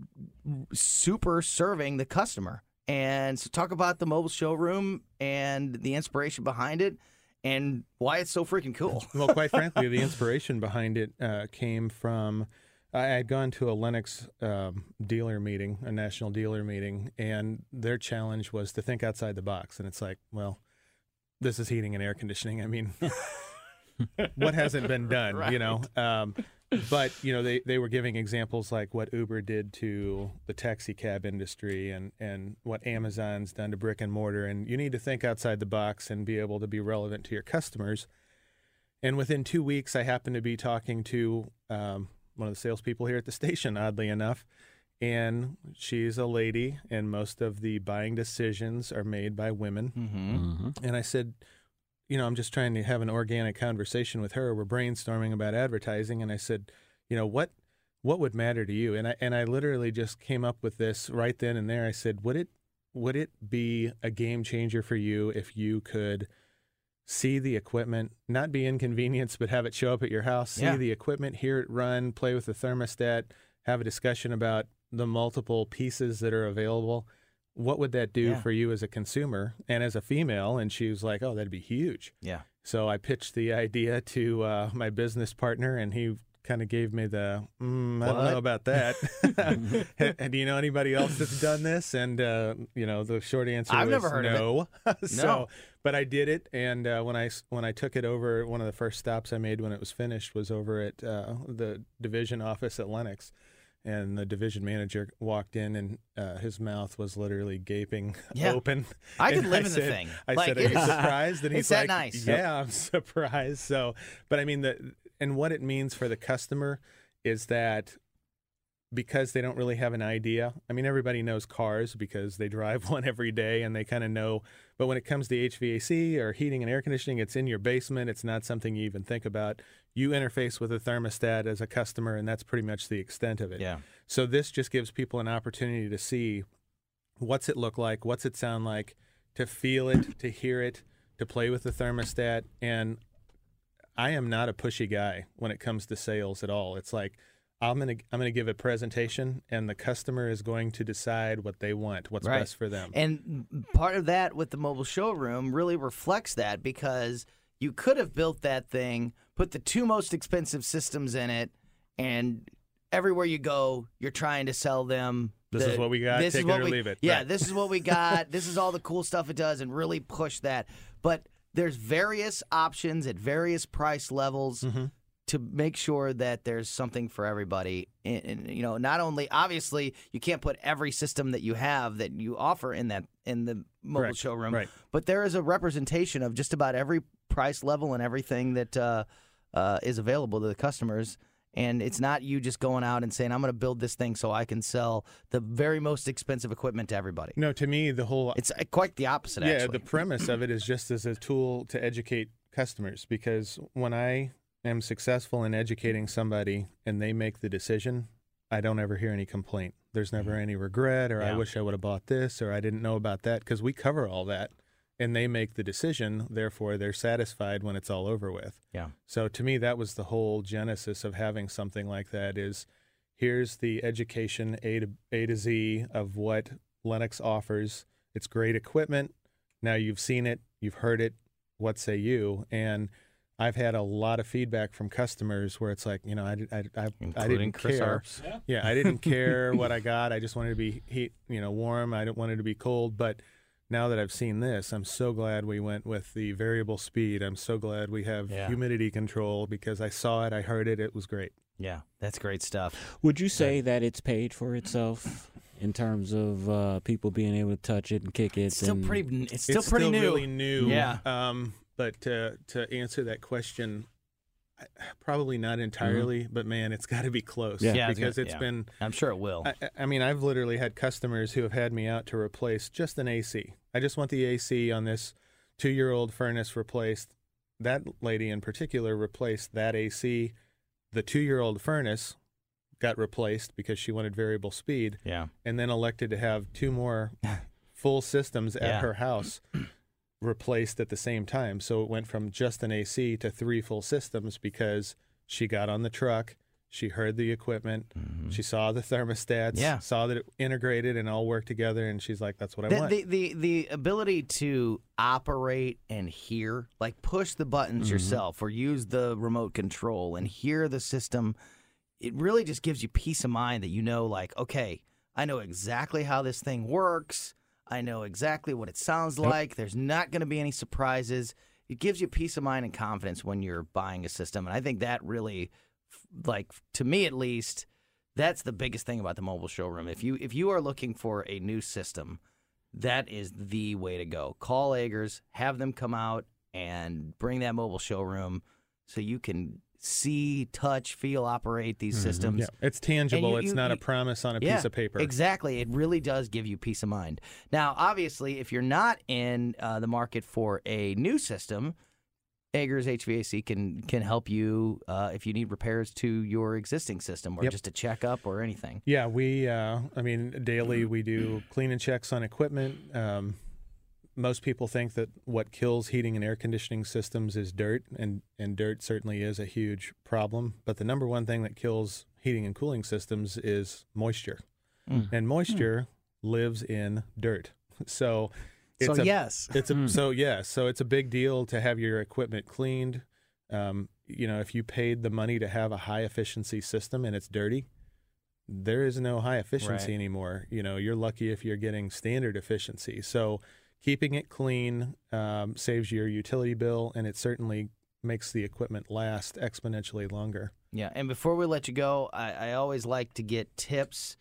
super serving the customer. And so talk about the mobile showroom and the inspiration behind it and why it's so freaking cool. Well, quite frankly, the inspiration behind it uh, came from I had gone to a Lennox um, dealer meeting, a national dealer meeting, and their challenge was to think outside the box. And it's like, well, this is heating and air conditioning. I mean, what hasn't been done, you know? Um, but, you know, they, they were giving examples like what Uber did to the taxi cab industry and, and what Amazon's done to brick and mortar. And you need to think outside the box and be able to be relevant to your customers. And within two weeks, I happened to be talking to um, one of the salespeople here at the station, oddly enough. And she's a lady, and most of the buying decisions are made by women. Mm-hmm. Mm-hmm. And I said, you know, I'm just trying to have an organic conversation with her. We're brainstorming about advertising, and I said, you know, what what would matter to you? And I and I literally just came up with this right then and there. I said, would it would it be a game changer for you if you could see the equipment, not be inconvenienced, but have it show up at your house, see Yeah. the equipment, hear it run, play with the thermostat, have a discussion about the multiple pieces that are available? What would that do Yeah. for you as a consumer and as a female? And she was like, oh, that'd be huge. Yeah. So I pitched the idea to uh, my business partner, and he kind of gave me the, mm, I don't What? know about that. Do you know anybody else that's done this? And, uh, you know, the short answer I've was never heard of no. so, No. but I did it. And uh, when I, s- when I took it over, one of the first stops I made when it was finished was over at uh, the division office at Lennox. And the division manager walked in, and uh, his mouth was literally gaping Yeah. open. I could And live in the said- thing. I Like, said, it "Are you is- surprised?" And it's he's that like, nice. "Yeah, I'm surprised." So, but I mean, the and what it means for the customer is that because they don't really have an idea. I mean, everybody knows cars because they drive one every day, and they kind of know. But when it comes to H V A C or heating and air conditioning, it's in your basement. It's not something you even think about. You interface with a thermostat as a customer, and that's pretty much the extent of it. Yeah. So this just gives people an opportunity to see what's it look like, what's it sound like, to feel it, to hear it, to play with the thermostat. And I am not a pushy guy when it comes to sales at all. It's like I'm gonna I'm gonna give a presentation, and the customer is going to decide what they want, what's Right. best for them. And part of that with the mobile showroom really reflects that, because you could have built that thing, put the two most expensive systems in it, and everywhere you go, you're trying to sell them. This the- is what we got, this take is it what or we- leave it. Yeah, Right. this is what we got. This is all the cool stuff it does, and really push that. But there's various options at various price levels Mm-hmm. to make sure that there's something for everybody. And, and, you know, not only obviously you can't put every system that you have that you offer in that in the mobile Correct. showroom, Right. but there is a representation of just about every price level and everything that uh, uh, is available to the customers. And it's not you just going out and saying, I'm going to build this thing so I can sell the very most expensive equipment to everybody. No, to me, the whole It's uh, quite the opposite, yeah, actually. the premise of it is just as a tool to educate customers, because when I am successful in educating somebody and they make the decision, I don't ever hear any complaint. There's never any regret, or I Yeah. wish I would have bought this, or I didn't know about that, because we cover all that, and they make the decision. Therefore, they're satisfied when it's all over with. Yeah. So to me, that was the whole genesis of having something like that. Is here's the education A to A to Z of what Lennox offers. It's great equipment. Now you've seen it, you've heard it. What say you? And I've had a lot of feedback from customers where it's like, you know, I, I, I, I Including didn't Chris care. Arps. Yeah, I didn't care what I got. I just wanted to be heat, you know, warm. I didn't want it to be cold. But now that I've seen this, I'm so glad we went with the variable speed. I'm so glad we have Yeah. humidity control, because I saw it, I heard it, it was great. Yeah, that's great stuff. Would you say that it's paid for itself in terms of uh, people being able to touch it and kick it? It's still and- pretty. It's still it's pretty still new. really new. Yeah. Um, but to to answer that question, I- probably not entirely. But man, it's got to be close. Yeah. Yeah, I was because gonna- it's yeah. been. I'm sure it will. I, I mean, I've literally had customers who have had me out to replace just an A C. I just want the A C on this two-year-old furnace replaced. That lady in particular replaced that A C. The two-year-old furnace got replaced because she wanted variable speed, yeah. and then elected to have two more full systems at Yeah. her house replaced at the same time. So it went from just an A C to three full systems because she got on the truck, she heard the equipment, she saw the thermostats, Yeah. saw that it integrated and all worked together, and she's like, that's what I The, want. the, the the ability to operate and hear, like push the buttons Mm-hmm. yourself or use the remote control and hear the system, it really just gives you peace of mind that you know, like, okay, I know exactly how this thing works. I know exactly what it sounds like. There's not going to be any surprises. It gives you peace of mind and confidence when you're buying a system. And I think that really, like, to me at least, that's the biggest thing about the mobile showroom. If you if you are looking for a new system, that is the way to go. Call Agers, have them come out and bring that mobile showroom so you can see, touch, feel, operate these mm-hmm. systems. Yeah. It's tangible. You, it's you, not you, a promise on a yeah, piece of paper. Exactly. It really does give you peace of mind. Now, obviously, if you're not in uh, the market for a new system, Agers H V A C can can help you uh, if you need repairs to your existing system or yep. just a checkup or anything. Yeah, we, uh, I mean, daily we do clean and checks on equipment. Um, most people think that what kills heating and air conditioning systems is dirt, and, and dirt certainly is a huge problem. But the number one thing that kills heating and cooling systems is moisture. Mm. And moisture mm. lives in dirt. So it's so a, yes. It's a, so yes. So it's a big deal to have your equipment cleaned. Um, you know, if you paid the money to have a high efficiency system and it's dirty, there is no high efficiency right. anymore. You know, you're lucky if you're getting standard efficiency. So keeping it clean um, saves your utility bill, and it certainly makes the equipment last exponentially longer. Yeah, and before we let you go, I, I always like to get tips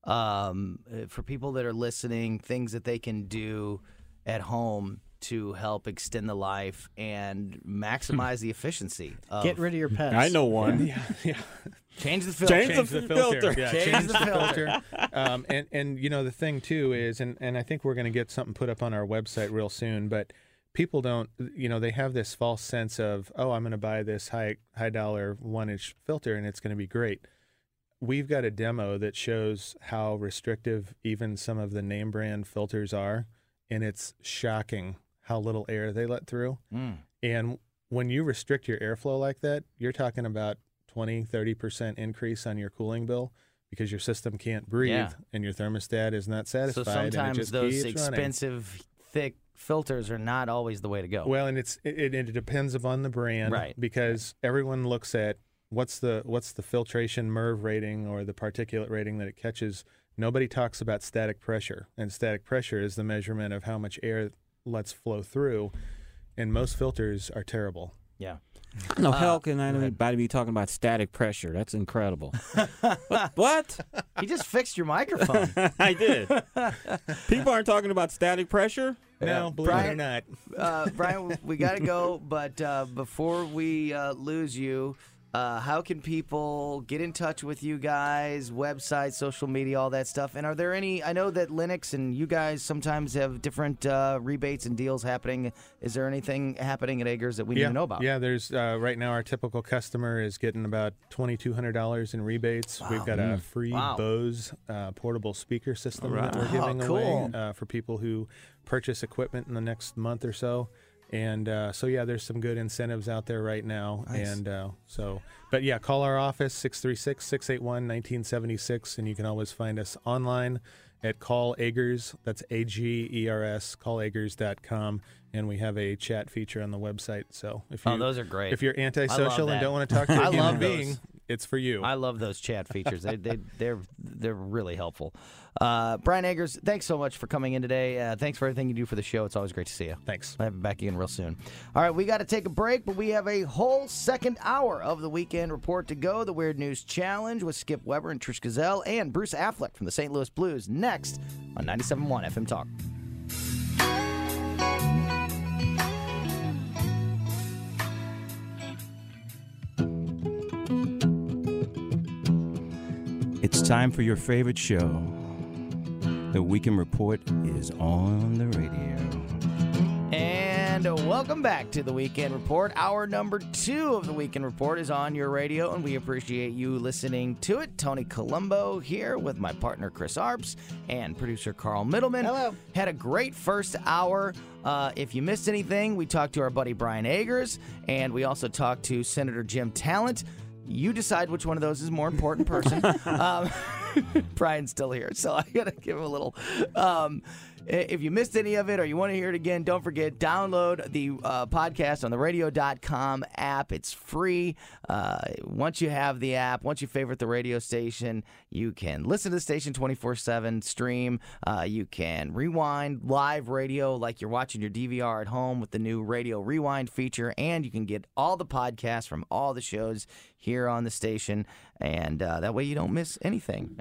um, for people that are listening, things that they can do at home to help extend the life and maximize the efficiency. Of, Get rid of your pets. I know one. Yeah, yeah. Change the filter. Change, Change the, the filter. filter. Yeah, change, change the the filter. filter. Um, and, and, you know, the thing, too, is, and, and I think we're going to get something put up on our website real soon, but people don't, you know, they have this false sense of, oh, I'm going to buy this high, high dollar one-inch filter, and it's going to be great. We've got a demo that shows how restrictive even some of the name brand filters are, and it's shocking how little air they let through. Mm. And when you restrict your airflow like that, you're talking about twenty, thirty percent increase on your cooling bill because your system can't breathe yeah. and your thermostat is not satisfied. So sometimes and it just those keeps expensive, running. thick filters are not always the way to go. Well, and it's it, it depends upon the brand, right? Because right. everyone looks at what's the what's the filtration MERV rating or the particulate rating that it catches. Nobody talks about static pressure, and static pressure is the measurement of how much air lets flow through, and most filters are terrible. Yeah. No, uh, hell can anybody be talking about static pressure? That's incredible. what? what? You just fixed your microphone. I did. People aren't talking about static pressure? No, believe Brian, it or not. uh, Brian, we got to go, but uh, before we uh, lose you, Uh, how can people get in touch with you guys, website, social media, all that stuff? And are there any, I know that Lennox and you guys sometimes have different uh, rebates and deals happening. Is there anything happening at Agers that we yeah, need to know about? Yeah, there's, uh, right now our typical customer is getting about twenty-two hundred dollars in rebates. Wow. We've got a free wow. Bose uh, portable speaker system right. that we're giving oh, cool. away uh, for people who purchase equipment in the next month or so. And uh, so, yeah, there's some good incentives out there right now. Nice. And uh, so, but yeah, call our office, six three six, six eight one, one nine seven six. And you can always find us online at Call Agers. That's A G E R S, call agers dot com. And we have a chat feature on the website. So if you, oh, those are great. If you're antisocial and don't want to talk to I a human love being, those. it's for you. I love those chat features. they, they, they're they're really helpful. Uh, Brian Agers, thanks so much for coming in today. Uh, thanks for everything you do for the show. It's always great to see you. Thanks. I'll have you back again real soon. All right, we got to take a break, but we have a whole second hour of the Weekend Report to go. The Weird News Challenge with Skip Weber and Trish Gazelle and Bruce Affleck from the Saint Louis Blues next on ninety-seven point one F M Talk. It's time for your favorite show. The Weekend Report is on the radio. And welcome back to the Weekend Report. Hour number two of the Weekend Report is on your radio, and we appreciate you listening to it. Tony Colombo here with my partner Chris Arps and producer Carl Middleman. Hello. Had a great first hour. Uh, if you missed anything, we talked to our buddy Brian Agers, and we also talked to Senator Jim Talent. You decide which one of those is a more important person. um, Brian's still here, so I got to give him a little. Um, if you missed any of it or you want to hear it again, don't forget, download the uh, podcast on the radio dot com app. It's free. Uh, once you have the app, once you favorite the radio station, you can listen to the station twenty-four seven, stream. Uh, you can rewind live radio like you're watching your D V R at home with the new Radio Rewind feature, and you can get all the podcasts from all the shows here on the station, and uh, that way you don't miss anything. And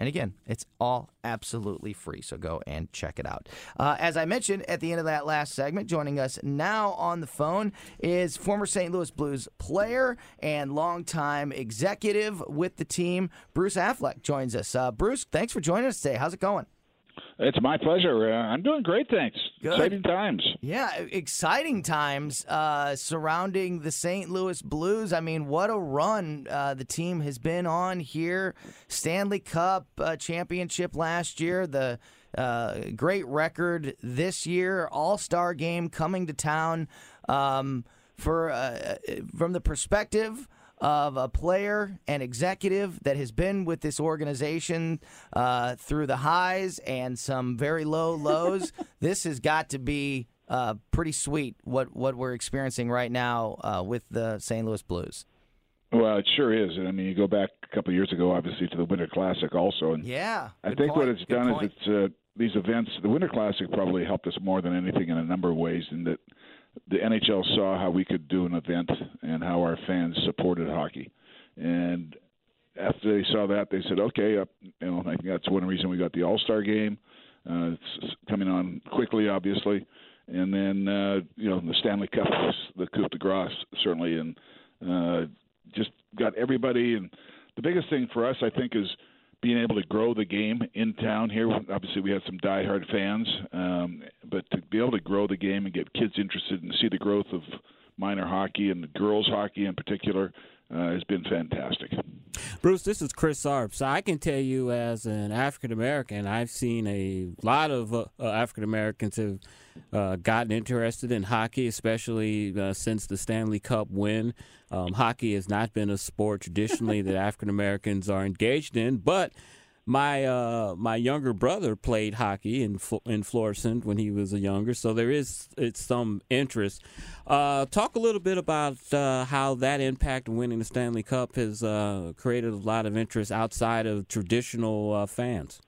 And again, it's all absolutely free, so go and check it out. Uh, as I mentioned at the end of that last segment, joining us now on the phone is former Saint Louis Blues player and longtime executive with the team, Bruce Affleck joins us. Uh, Bruce, thanks for joining us today. How's it going? It's my pleasure. Uh, I'm doing great, thanks. Good. Exciting times. Yeah, exciting times uh, surrounding the Saint Louis Blues. I mean, what a run uh, the team has been on here. Stanley Cup uh, championship last year, the uh, great record this year, All-Star game coming to town. Um, for uh, from the perspective of a player and executive that has been with this organization uh, through the highs and some very low lows, this has got to be uh, pretty sweet what, what we're experiencing right now uh, with the Saint Louis Blues. Well, it sure is. I mean, you go back a couple of years ago, obviously, to the Winter Classic also. And yeah. I think point. what it's good done point. is it's uh, these events, the Winter Classic probably helped us more than anything in a number of ways, in that the N H L saw how we could do an event and how our fans supported hockey. And after they saw that, they said, okay, uh, you know, I think that's one reason we got the All-Star game. Uh, it's coming on quickly, obviously. And then, uh, you know, the Stanley Cup, the coup de grace, certainly, and uh, just got everybody. And the biggest thing for us, I think, is being able to grow the game in town here. Obviously, we had some diehard fans, um, but to be able to grow the game and get kids interested and see the growth of minor hockey and girls hockey in particular uh, has been fantastic. Bruce, this is Chris Arps. I can tell you as an African-American, I've seen a lot of uh, uh, African-Americans have uh, gotten interested in hockey, especially uh, since the Stanley Cup win. Um, hockey has not been a sport traditionally that African-Americans are engaged in, but my uh, my younger brother played hockey in in Florissant when he was a younger, so there is it's some interest. Uh, talk a little bit about uh, how that impact in winning the Stanley Cup has uh, created a lot of interest outside of traditional uh, fans.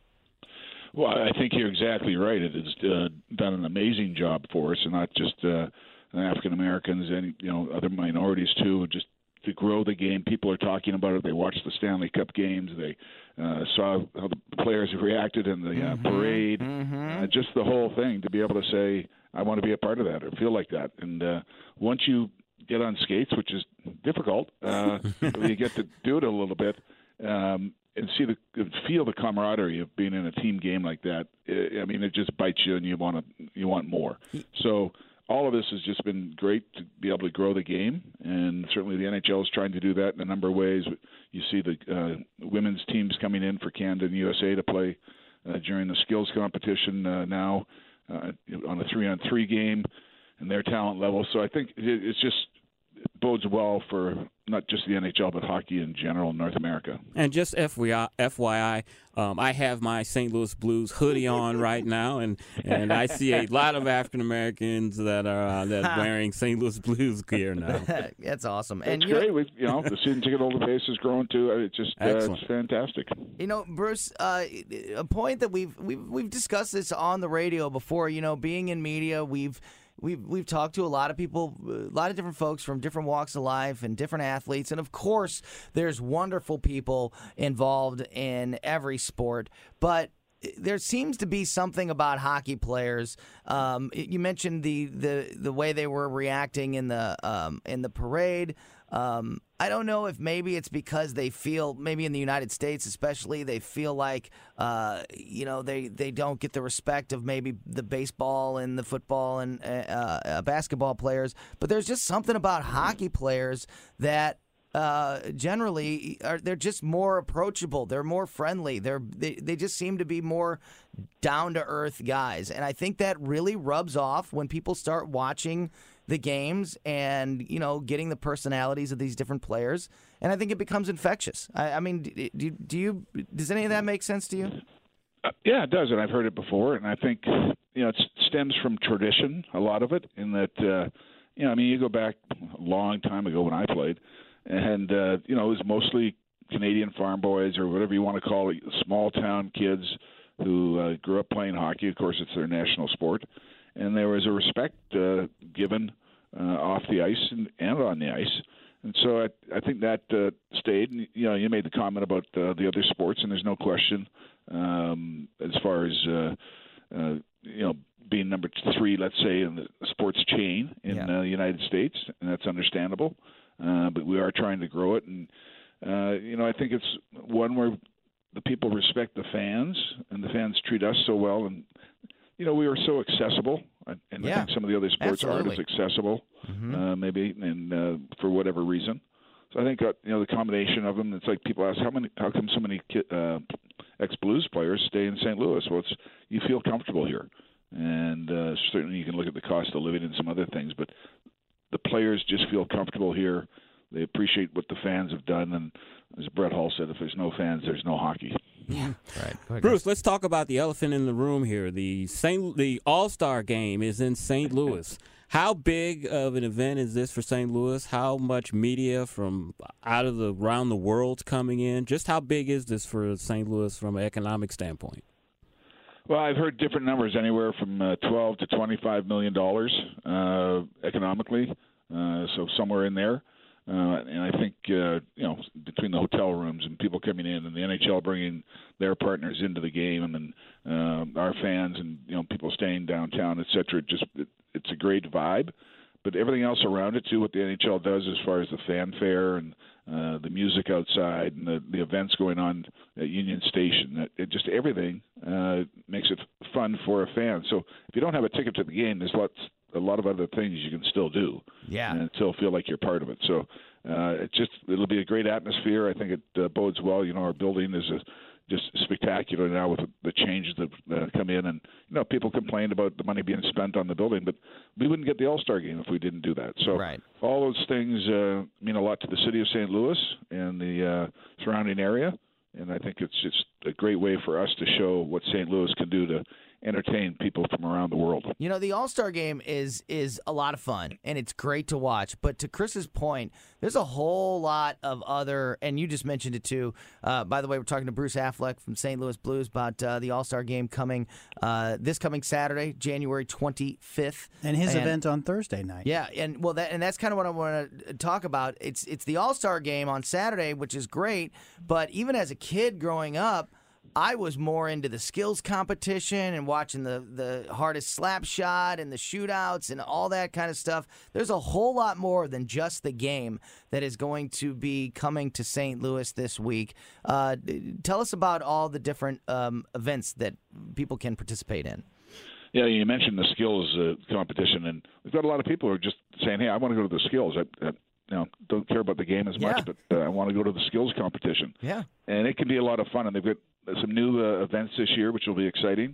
Well, I think you're exactly right. It has uh, done an amazing job for us, and not just uh, African Americans, and you know other minorities too. Just to grow the game, people are talking about it. They watched the Stanley Cup games. They uh, saw how the players reacted in the uh, mm-hmm. parade. Mm-hmm. Uh, just the whole thing, to be able to say, I want to be a part of that or feel like that. And uh, once you get on skates, which is difficult, uh, you get to do it a little bit. Um, and see the feel the camaraderie of being in a team game like that. I mean, it just bites you, and you want to you want more. So all of this has just been great to be able to grow the game, and certainly the N H L is trying to do that in a number of ways. You see the uh, women's teams coming in for Canada and U S A to play uh, during the skills competition uh, now uh, on a three-on-three game, and their talent level. So I think it, it's just it bodes well for not just the N H L, but hockey in general in North America. And just F Y I, um, I have my Saint Louis Blues hoodie on right now, and, and I see a lot of African Americans that are uh, that are wearing Saint Louis Blues gear now. That's awesome. It's and great. You know, We've, you know, the season ticket holder base is growing too. It's just uh, it's fantastic. You know, Bruce, uh, a point that we've we've we've discussed this on the radio before. You know, being in media, we've. We've we've talked to a lot of people, a lot of different folks from different walks of life and different athletes. And, of course, there's wonderful people involved in every sport. But there seems to be something about hockey players. Um, you mentioned the, the, the way they were reacting in the um, in the parade. Um, I don't know if maybe it's because they feel, maybe in the United States especially, they feel like, uh, you know, they, they don't get the respect of maybe the baseball and the football and uh, uh, basketball players. But there's just something about hockey players that uh, generally are they're just more approachable. They're more friendly. They're they, they just seem to be more down-to-earth guys. And I think that really rubs off when people start watching the games and, you know, getting the personalities of these different players. And I think it becomes infectious. I, I mean, do, do you, does any of that make sense to you? Uh, yeah, it does. And I've heard it before. And I think, you know, it stems from tradition, a lot of it, in that, uh, you know, I mean, you go back a long time ago when I played, and, uh, you know, it was mostly Canadian farm boys or whatever you want to call it, small town kids who uh, grew up playing hockey. Of course, it's their national sport. And there was a respect uh, given uh, off the ice and, and on the ice. And so I, I think that uh, stayed. And, you know, you made the comment about uh, the other sports, and there's no question um, as far as uh, uh, you know being number three, let's say, in the sports chain in Yeah. uh, the United States, and that's understandable. Uh, but we are trying to grow it, and uh, you know, I think it's one where the people respect the fans, and the fans treat us so well, and you know, we are so accessible, and Yeah, I think some of the other sports absolutely. aren't as accessible, Mhm. uh, maybe, and uh, for whatever reason. So I think uh, you know the combination of them. It's like people ask, how many, how come so many ki- uh, ex-Blues players stay in Saint Louis? Well, it's you feel comfortable here, and uh, certainly you can look at the cost of living and some other things, but the players just feel comfortable here. They appreciate what the fans have done, and as Brett Hull said, if there's no fans, there's no hockey. Right. Go ahead, Bruce, let's talk about the elephant in the room here. The Saint the All-Star game is in Saint Louis. How big of an event is this for Saint Louis? How much media from out of the around the world's coming in? Just how big is this for Saint Louis from an economic standpoint? Well, I've heard different numbers, anywhere from uh, twelve to twenty-five million dollars uh, economically, uh, so somewhere in there. Uh, and I think uh, you know, between the hotel rooms and people coming in, and the N H L bringing their partners into the game, and uh, our fans, and you know, people staying downtown, et cetera. It just it, it's a great vibe. But everything else around it too, what the N H L does as far as the fanfare and uh, the music outside and the, the events going on at Union Station, it, it just everything uh, makes it fun for a fan. So if you don't have a ticket to the game, there's lots. a lot of other things you can still do, Yeah. and still feel like you're part of it. So uh, it just it'll be a great atmosphere. I think it uh, bodes well. You know, our building is a, just spectacular now with the, the changes that uh, come in, and you know, people complained about the money being spent on the building, but we wouldn't get the All-Star game if we didn't do that. So Right. all those things uh, mean a lot to the city of Saint Louis and the uh, surrounding area, and I think it's just a great way for us to show what Saint Louis can do to entertain people from around the world. You know, the All-Star game is is a lot of fun, and it's great to watch. But to Chris's point, there's a whole lot of other, and you just mentioned it too. Uh, by the way, we're talking to Bruce Affleck from Saint Louis Blues about uh, the All-Star game coming uh, this coming Saturday, January twenty-fifth. And his event on Thursday night. Yeah, and well, that and that's kind of what I want to talk about. It's it's the All-Star game on Saturday, which is great. But even as a kid growing up, I was more into the skills competition and watching the, the hardest slap shot and the shootouts and all that kind of stuff. There's a whole lot more than just the game that is going to be coming to Saint Louis this week. Uh, tell us about all the different um, events that people can participate in. Yeah, you mentioned the skills uh, competition, and we've got a lot of people who are just saying, hey, I want to go to the skills. I, I you know, don't care about the game as Yeah. much, but uh, I want to go to the skills competition. Yeah. And it can be a lot of fun, and they've got some new uh, events this year, which will be exciting.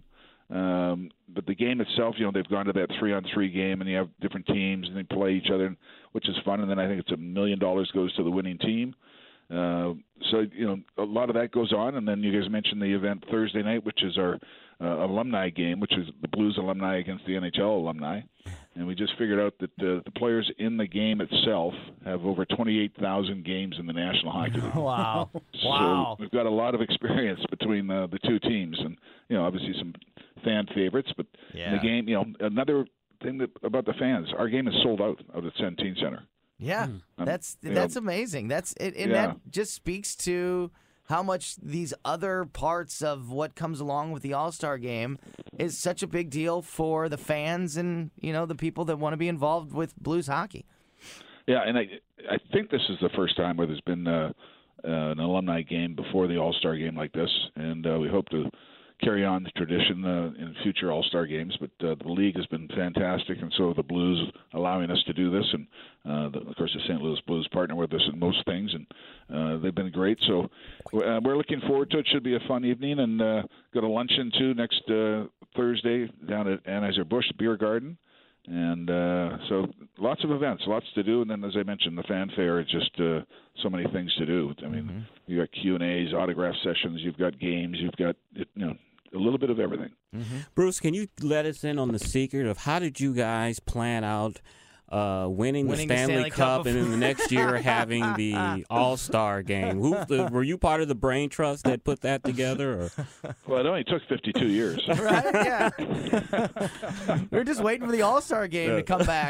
Um, but the game itself, you know, they've gone to that three-on-three game, and you have different teams, and they play each other, which is fun. And then I think it's a million dollars goes to the winning team. Uh, so, you know, a lot of that goes on. And then you guys mentioned the event Thursday night, which is our uh, alumni game, which is the Blues alumni against the N H L alumni. And we just figured out that uh, the players in the game itself have over twenty-eight thousand games in the National Hockey League. Wow. So Wow. we've got a lot of experience between uh, the two teams, and you know, obviously some fan favorites. But Yeah. in the game, you know, another thing that about the fans, our game is sold out out at Centene Center. Yeah, Um, that's you that's know, amazing. That's it, and Yeah. that just speaks to how much these other parts of what comes along with the All-Star game is such a big deal for the fans and, you know, the people that want to be involved with Blues hockey. Yeah, and I I think this is the first time where there's been uh, uh, an alumni game before the All-Star game like this, and uh, we hope to carry on the tradition uh, in future All-Star games. But uh, the league has been fantastic, and so the Blues allowing us to do this, and uh, the, of course the Saint Louis Blues partner with us in most things, and uh, they've been great. So uh, we're looking forward to it. Should be a fun evening, and uh, got a luncheon too next uh, Thursday down at Anheuser-Busch Beer Garden. And uh, so lots of events, lots to do. And then, as I mentioned, the fanfare is just uh, so many things to do. I mean, mm-hmm. you got Q and A's, autograph sessions, you've got games, you've got, you know, a little bit of everything. Mm-hmm. Bruce, can you let us in on the secret of how did you guys plan out uh, winning, winning the Stanley, the Stanley Cup, Cup and then the next year having the All-Star game? Who, the, were you part of the brain trust that put that together? Or? Well, it only took fifty-two years. Right? Yeah. We're just waiting for the All-Star game yeah. to come back.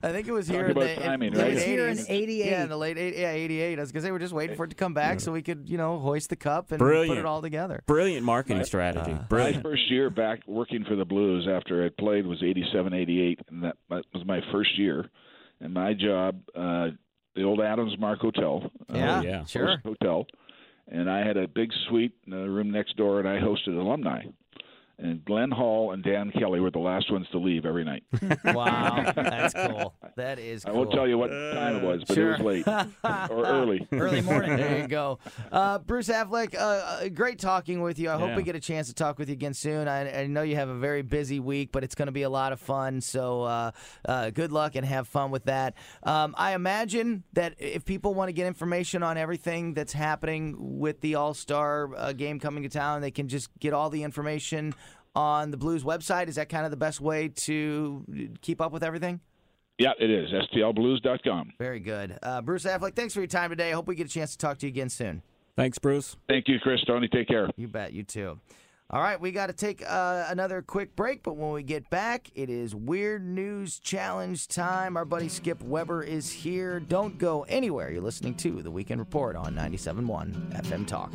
I think it was Talk here in about the, timing, in, right? late It was here in eighties. eighty-eight. Yeah, in the late eight, yeah, eighty-eight. I was gonna say we're just waiting for it to come back so we could, you know, hoist the cup and put Brilliant. it all together. Brilliant marketing strategy. Uh, Brilliant. My first year back working for the Blues after I played was eighty-seven, eighty-eight, and that, that was my first year. And my job, uh, the old Adams Mark Hotel. Uh, Yeah, yeah. sure. Hotel. And I had a big suite in the room next door, and I hosted alumni. And Glenn Hall and Dan Kelly were the last ones to leave every night. Wow, that's cool. That is I cool. won't tell you what time it was, but Sure. it was late or early. Early morning. There you go. Uh, Bruce Affleck, uh, uh, great talking with you. I hope Yeah. we get a chance to talk with you again soon. I, I know you have a very busy week, but it's going to be a lot of fun. So uh, uh, good luck and have fun with that. Um, I imagine that if people want to get information on everything that's happening with the All-Star uh, game coming to town, they can just get all the information on the Blues website. Is that kind of the best way to keep up with everything? Yeah, it is. S T L blues dot com. Very good. Uh, Bruce Affleck, thanks for your time today. I hope we get a chance to talk to you again soon. Thanks, Bruce. Thank you, Chris. Tony, take care. You bet. You too. All right, we got to take uh, another quick break, but when we get back, it is Weird News Challenge time. Our buddy Skip Weber is here. Don't go anywhere. You're listening to The Weekend Report on ninety-seven point one F M Talk.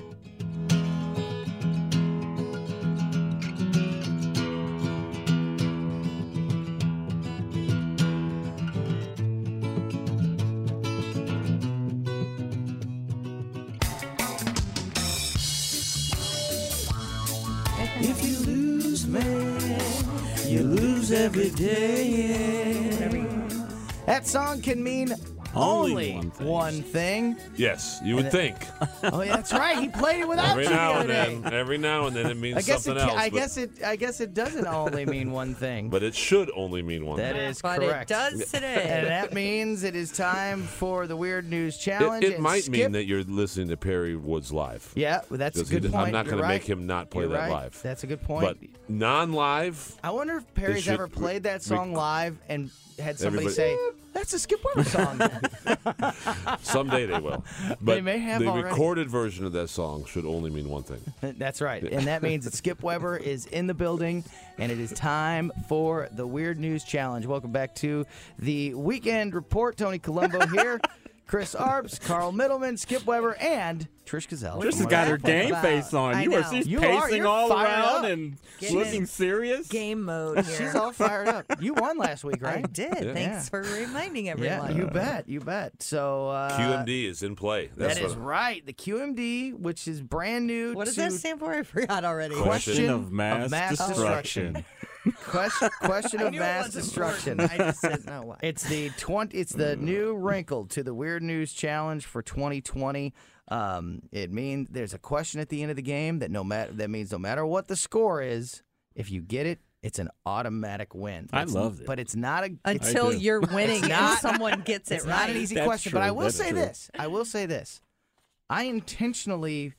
If you lose, man, you lose every day. That song can mean only, Only one thing. one thing. Yes, you would think. Oh, yeah, that's right. He played it without Every you the now other and day. then, every now and then, it means I guess it. something ca- else. I but, guess it. I guess it doesn't only mean one thing. but it should only mean one That thing. is But correct. it does today. And that means it is time for the Weird News Challenge. It, it and might Skip, mean that you're listening to Perry Woods live. Yeah, well, that's a Because he good does- point. I'm not You're gonna right. make him not play You're that right. live. That's a good point. But non-live, I wonder if Perry's should ever played that song rec- live and had somebody Everybody- say, "That's a Skip Weber song." someday they will. But may have the already. recorded version of that song should only mean one thing. That's right. And that means that Skip Weber is in the building, and it is time for the Weird News Challenge. Welcome back to the Weekend Report. Tony Colombo here. Chris Arps, Carl Middleman, Skip Weber, and Trish Gazelle. Trish has got her game about? face on. I You are know. she's You are. pacing You're all fired around up. and Getting looking in serious. Game mode here. She's all fired up. You won last week, right? I did. Yeah. Thanks Yeah. for reminding Yeah, everyone. you bet. You bet. So uh, Q M D is in play. That's that is what right. The Q M D, which is brand new. What does to that stand for? I forgot already. Question Question of mass, mass destruction. Question, question I of knew it mass wasn't destruction. important. I just didn't know why. It's the twenty. It's the new wrinkle to the Weird News Challenge for twenty twenty. Um, it means there's a question at the end of the game that no matter that means no matter what the score is, if you get it, it's an automatic win. I It's- love it. but it's not a Until do. you're winning and not- someone gets it it's right. not an easy That's question. But true. I will That's say true. this. I will say this. I intentionally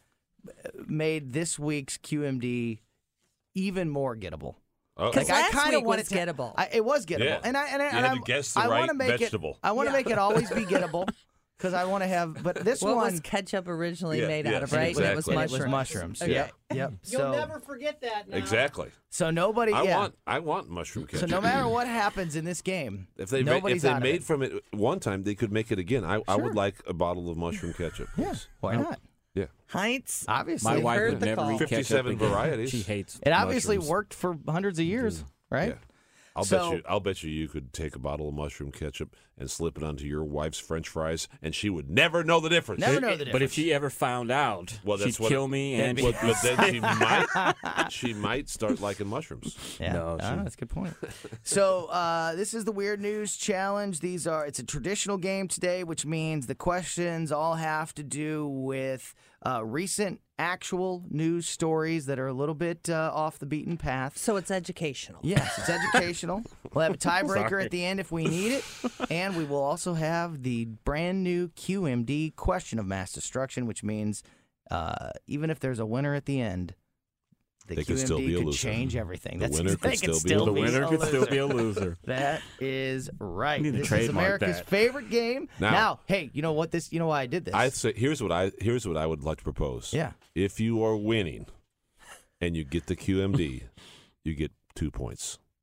made this week's Q M D even more gettable. Oh, Because I last kinda week wanted was to- gettable. I, it was gettable, Yeah. and I and, I, You and had I, to guess the I right want to make vegetable. it. I want to Yeah. make it always be gettable because I want to have. But this what one, was ketchup originally Yeah, made yes, out of, right? And it was exactly. and mushrooms. it was mushrooms. Okay. Yep, yep. So, forget that. exactly. so nobody. I yeah. want I want mushroom So ketchup. no matter what happens in this game, If they ma- if nobody's they out of made it. from it one time, they could make it again. I, I Sure. would like a bottle of mushroom ketchup. Yeah, why not? Yeah. Heinz. Obviously, My wife heard would the never call. eat ketchup fifty-seven again. varieties. She hates it obviously mushrooms. worked for hundreds of years, right? Yeah. I'll So- bet you. I'll bet you. You could take a bottle of mushroom ketchup and slip it onto your wife's French fries, and she would never know the difference. Never know the difference. But if she ever found out, Well, that's she'd what kill it- me and But, but then she might. She might start liking mushrooms. Yeah, No, Ah, she- that's a good point. So uh, this is the Weird News Challenge. These are it's a traditional game today, which means the questions all have to do with uh, recent actual news stories that are a little bit uh, off the beaten path. So it's educational. Yes, it's educational. We'll have a tiebreaker Sorry. at the end if we need it. And we will also have the brand new Q M D question of mass destruction, which means uh, even if there's a winner at the end, the They Q M D could still be a could loser. change everything. The That's winner they could could still be a the winner a could still loser. be a loser. That is right. need to This is trademark America's that. favorite game. Now- Now, hey, you know what this? You know why I did this? I say here's what I here's what I would like to propose. Yeah. If you are winning, and you get the Q M D, you get two points.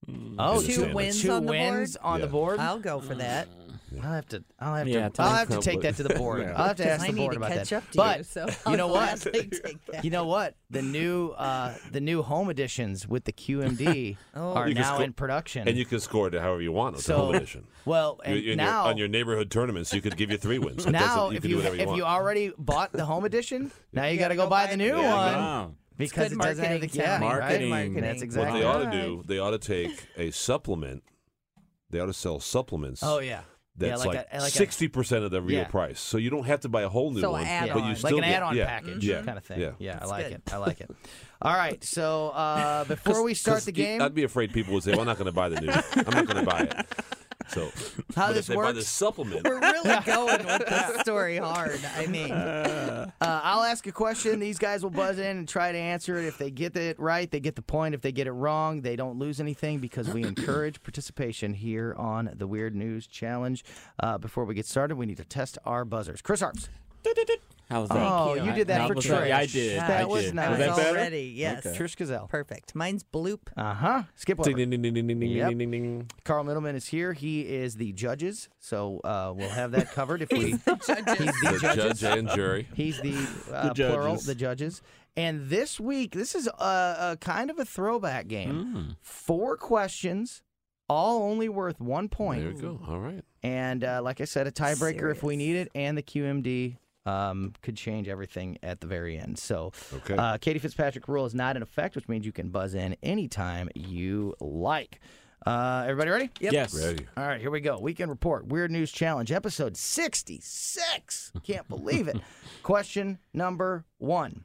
Oh, in the two standings. wins two on the board? wins on the Yeah. board. I'll go for that. I'll have to. I'll have Yeah, to. I'll time have to comes, take but- that to the board. Yeah. I'll have to Because ask I the need board to about catch that. up to but you, so you I'll know what? gladly take that. You know what? The new uh, the new home editions with the Q M D Oh. are You can now sco- in production. And you can score it however you want. It's a So, home edition. well, and You- in now your, on your neighborhood tournaments, you could give you three wins. It now doesn't- you if can you do whatever you if want. you already bought the home edition, now you, got to gotta go go buy buy the the new new one Wow. because good it doesn't have the marketing, yeah, Tony. right? Marketing. Marketing. That's what exactly. they ought to right. do, they ought to take a supplement. They ought to sell supplements. Oh yeah. That's yeah, like, like a, like a- sixty percent of the real Yeah. price. So you don't have to buy a whole new So one, add but you on. still like an get, add-on yeah, package yeah, kind of thing. Yeah. I That's like good. it. I like it. All right, so uh, before we start 'Cause the you- game, I'd be afraid people would say, "Well, I'm not going to buy the new. I'm not going to buy it." So how but this if they buy the works, supplement, We're really going with this story hard. I mean, uh, I'll ask a question. These guys will buzz in and try to answer it. If they get it right, they get the point. If they get it wrong, they don't lose anything because we encourage participation here on the Weird News Challenge. Uh, before we get started, we need to test our buzzers. Chris Harps. How's that? Oh, you. you did that How for was that? Trish. Yeah, I did. That I was did. nice. Was that better? already, yes. Okay. Trish Gazelle. Perfect. Mine's bloop. Uh huh. Skip over. ding, ding, ding, ding, ding, ding, Yep. ding, ding, ding. Carl Middleman is here. He is the judges, so uh, we'll have that covered. If we, he's the The judges. judge and jury. He's the, uh, The plural, judges. the judges. And this week, this is a, a kind of a throwback game. Four questions, all only worth one point. There you go. All right. And uh, like I said, a tiebreaker if we Serious. need it, and the Q M D um, could change everything at the very end. So, Okay. uh, Katie Fitzpatrick rule is not in effect, which means you can buzz in anytime you like. Uh, everybody ready? Yep. Yes. Ready. All right, here we go. Weekend Report, Weird News Challenge, episode sixty-six. Can't believe it. Question number one.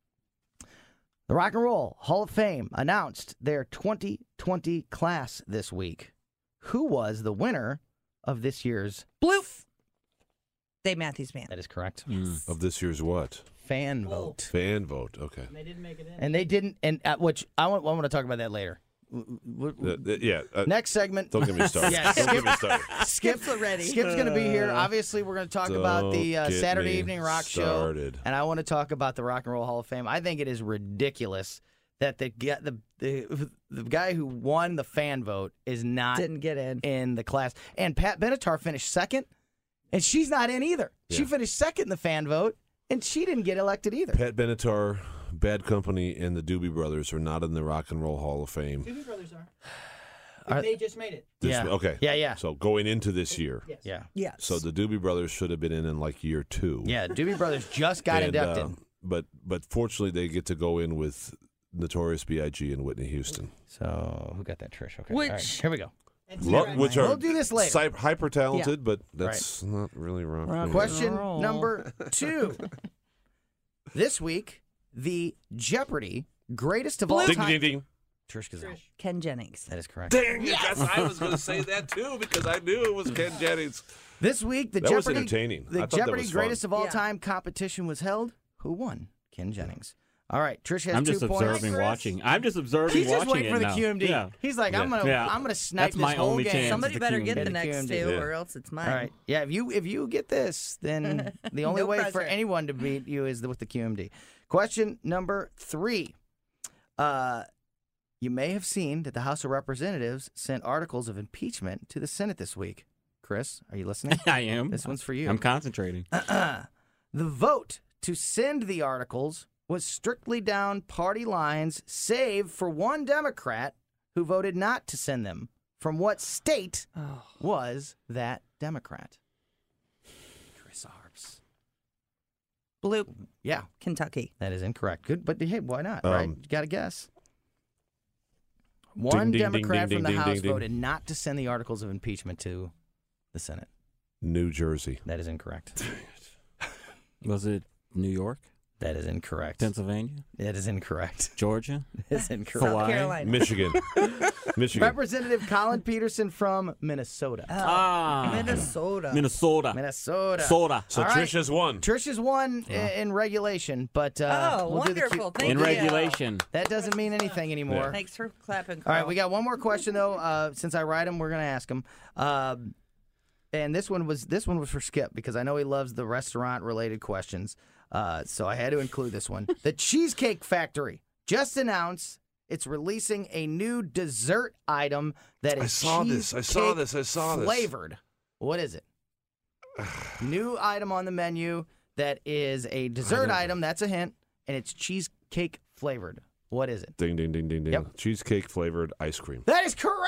The Rock and Roll Hall of Fame announced their twenty twenty class this week. Who was the winner of this year's? Bloop. Dave Matthews Band. That is correct. Of this year's what? Fan vote. Fan vote. Okay. They didn't make it in. And they didn't, and uh, which I want, I want to talk about that later. W- w- w- Uh, uh, yeah. Uh, Next segment. Don't get me started. Yeah, Don't get me started. Skip, Skip's already. Skip's going to be here. Obviously, we're going to talk about the uh, Don't get Saturday me Evening Rock started. Show, and I want to talk about the Rock and Roll Hall of Fame. I think it is ridiculous that the g- the the, the guy who won the fan vote is not Didn't get in. in the class, and Pat Benatar finished second, and she's not in either. She Yeah. finished second in the fan vote, and she didn't get elected either. Pat Benatar, Bad Company, and the Doobie Brothers are not in the Rock and Roll Hall of Fame. Doobie Brothers are. Are- They just made it. This- Yeah. Okay. Yeah, yeah. So going into this year. Yes. Yeah, Yes. So the Doobie Brothers should have been in in like year two. yeah. Doobie Brothers just got And, inducted. uh, but but fortunately they get to go in with Notorious B I G and Whitney Houston, So who got that, Trish? Okay, Which- all right, here we go. And Lo- Sarah- which are We'll do this later. hyper talented, but that's not really rock. and roll. Question roll. number two. This week, the Jeopardy greatest of all Ding time. ding ding. Trish Gazelle. Ken Jennings. That is correct. Dang it! That's, I was going to say that too because I knew it was Ken Jennings. This week, the That was Jeopardy entertaining. I the thought that Jeopardy was fun. greatest of all Yeah. time competition was held. Who won? Ken Jennings. All right, Trish has I'm two just points. observing, watching. I'm just observing, He's just watching waiting it for the now. Q M D. Yeah. He's like, I'm Yeah. gonna, Yeah. I'm gonna snipe That's this my whole only game. chance. Somebody the better Q M get D. the The next Q M D. two, Yeah. or else it's mine. All right, yeah. If you if you get this, then the only No way for pressure. anyone to beat you is with the Q M D. Question number three. Uh, you may have seen that the House of Representatives sent articles of impeachment to the Senate this week. Chris, are you listening? I am. This one's for you. I'm concentrating. The vote to send the articles was strictly down party lines, save for one Democrat who voted not to send them. From what state Oh. was that Democrat? Chris Harps. Bloop. Yeah, Kentucky. that is incorrect. Good, but hey, why not, Um, right? You got to guess. One ding, ding, Democrat ding, from the ding, House ding, ding. voted not to send the articles of impeachment to the Senate. New Jersey. That is incorrect. Was it New York, That is incorrect. Pennsylvania, That is incorrect. Georgia, That is incorrect. South Hawaii? Carolina. Michigan. Michigan. Representative Colin Peterson from Minnesota. Ah, Minnesota. Minnesota, Minnesota. Soda. So All right. Trish has won. Trish has won i- in regulation, but uh, Oh, we'll do the wonderful. Q- Thank In you. regulation. that doesn't mean anything anymore. Thanks for clapping, All Carl. right, we got one more question though. Uh, since I write them, we're gonna ask them. Um, and this one was this one was for Skip because I know he loves the restaurant related questions. Uh, so I had to include this one. The Cheesecake Factory just announced it's releasing a new dessert item that is I saw this. I saw cheesecake this. I saw this. flavored. What is it? New item on the menu that is a dessert item. That's a hint, and it's cheesecake flavored. What is it? Ding, ding, ding, ding, ding. Yep. Cheesecake flavored ice cream. That is correct.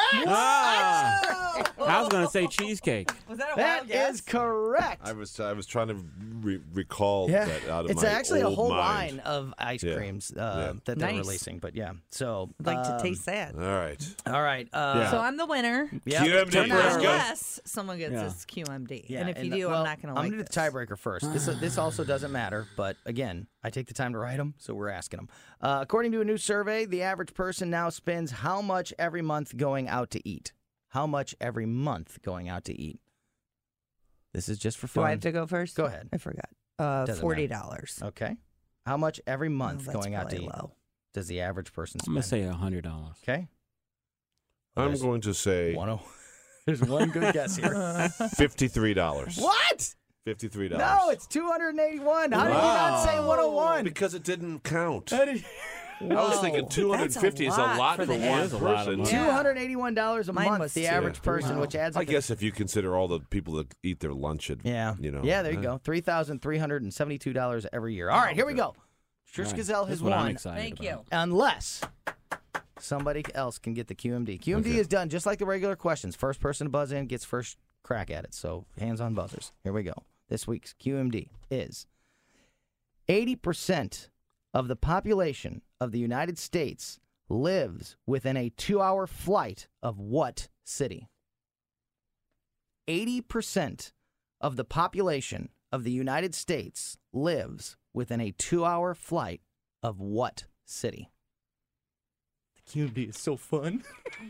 Ah. I was going to say cheesecake. Was that a That wild guess? is correct. I was I was trying to re- recall Yeah, that out of it's my actually a old whole mind. line of ice Yeah. creams uh, Yeah. that they're Nice. releasing. But yeah, so I'd like to um, taste that. All right. All right. Uh, So I'm the winner. yeah, Q M D, turn it let's around. go. Unless someone gets Yeah. this Q M D. Yeah, and if you and, do, well, I'm not going to I'm like gonna do this. the tiebreaker first. This this also doesn't matter, but again, I take the time to write them, so we're asking them. Uh, according to a new survey, the average person now spends how much every month going out to eat? How much every month going out to eat? This is just for Do fun. I have to go first? Go ahead. I forgot. Uh, Doesn't forty dollars. Okay. How much every month that's going out to probably eat low. does the average person I'm spend? going to say one hundred dollars. Okay. I'm There's going to say one oh. There's one good guess here. fifty-three dollars. What? fifty-three dollars. No, it's two hundred eighty-one. How did you not say one oh one? Because it didn't count. How did- I was thinking two hundred fifty is a lot lot for for the one average. It is a lot of person. money. two Yeah. hundred eighty-one dollars a Mine month, was the too. average person, Wow. which adds I up to- guess if you consider all the people that eat their lunch at, Yeah. you know. Yeah, there you uh, go. three thousand three hundred seventy-two dollars every year. All right, here we go. Trish Right. Gazelle This has is what I'm won excited Thank about. you. unless somebody else can get the Q M D. Q M D Okay. is done just like the regular questions. First person to buzz in gets first crack at it. So hands on buzzers. Here we go. This week's Q M D is eighty percent of the population of the United States lives within a two-hour flight of what city? eighty percent of the population of the United States lives within a two-hour flight of what city? The Q M D is so fun.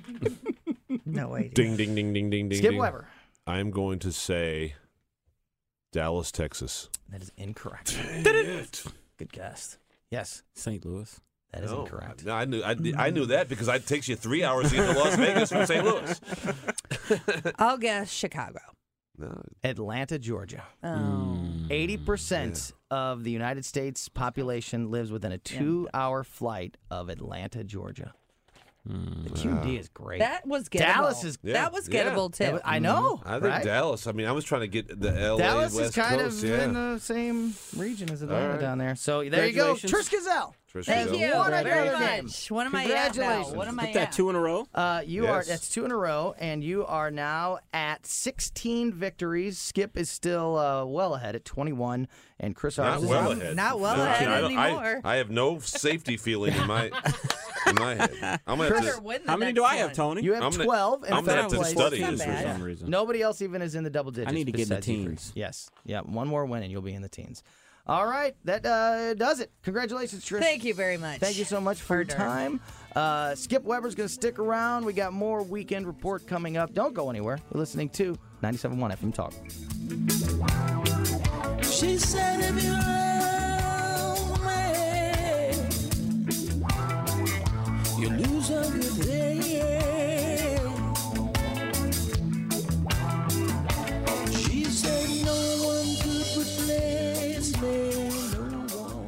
No idea. Ding, ding, ding, ding, ding, ding. Skip ding. Weber. I'm going to say Dallas, Texas. That is incorrect. It. Good guess. Yes, Saint Louis. that is No, incorrect. I, I knew I, I knew that because it takes you three hours to get to Las Vegas from Saint Louis. I'll guess Chicago. No, Atlanta, Georgia. Oh. eighty percent of the United States population lives within a two-hour flight of Atlanta, Georgia. The Q M D is great. That was gettable. Dallas is- Yeah, That was yeah. gettable, That too. was- I know, I think right? Dallas. I mean, I was trying to get the L A Dallas West is kind Coast. of yeah. in the same region as Atlanta right. down there. So there you go. Congratulations. Trish Gazelle. Trish Thank Gazelle. you Won very another game. much. What am I at now? Congratulations. What am I Put that at? two in a row. Uh, you are Yes. that's two in a row, and you are now at sixteen victories. Skip is still uh, well ahead at twenty-one, and Chris Not Arms is well out- ahead. not well No, ahead I don't- I- anymore. I, have no safety feeling in my in my head. I'm gonna have Better to. win the How many next do I have, one. Tony? You have I'm gonna- twelve. in I'm gonna third have to place. study Not this for bad. some reason. Nobody else even is in the double digits. need to get in the besides you three. teens. Yes. Yeah. One more win and you'll be in the teens. All right. That uh, does it. Congratulations, Trish. Thank you very much. Thank you so much for your Partner. time. Uh, Skip Weber's going to stick around. We got more Weekend Report coming up. Don't go anywhere. You're listening to ninety-seven point one F M Talk. She said if you love me, you lose a good day. She said no one could replace me, no one.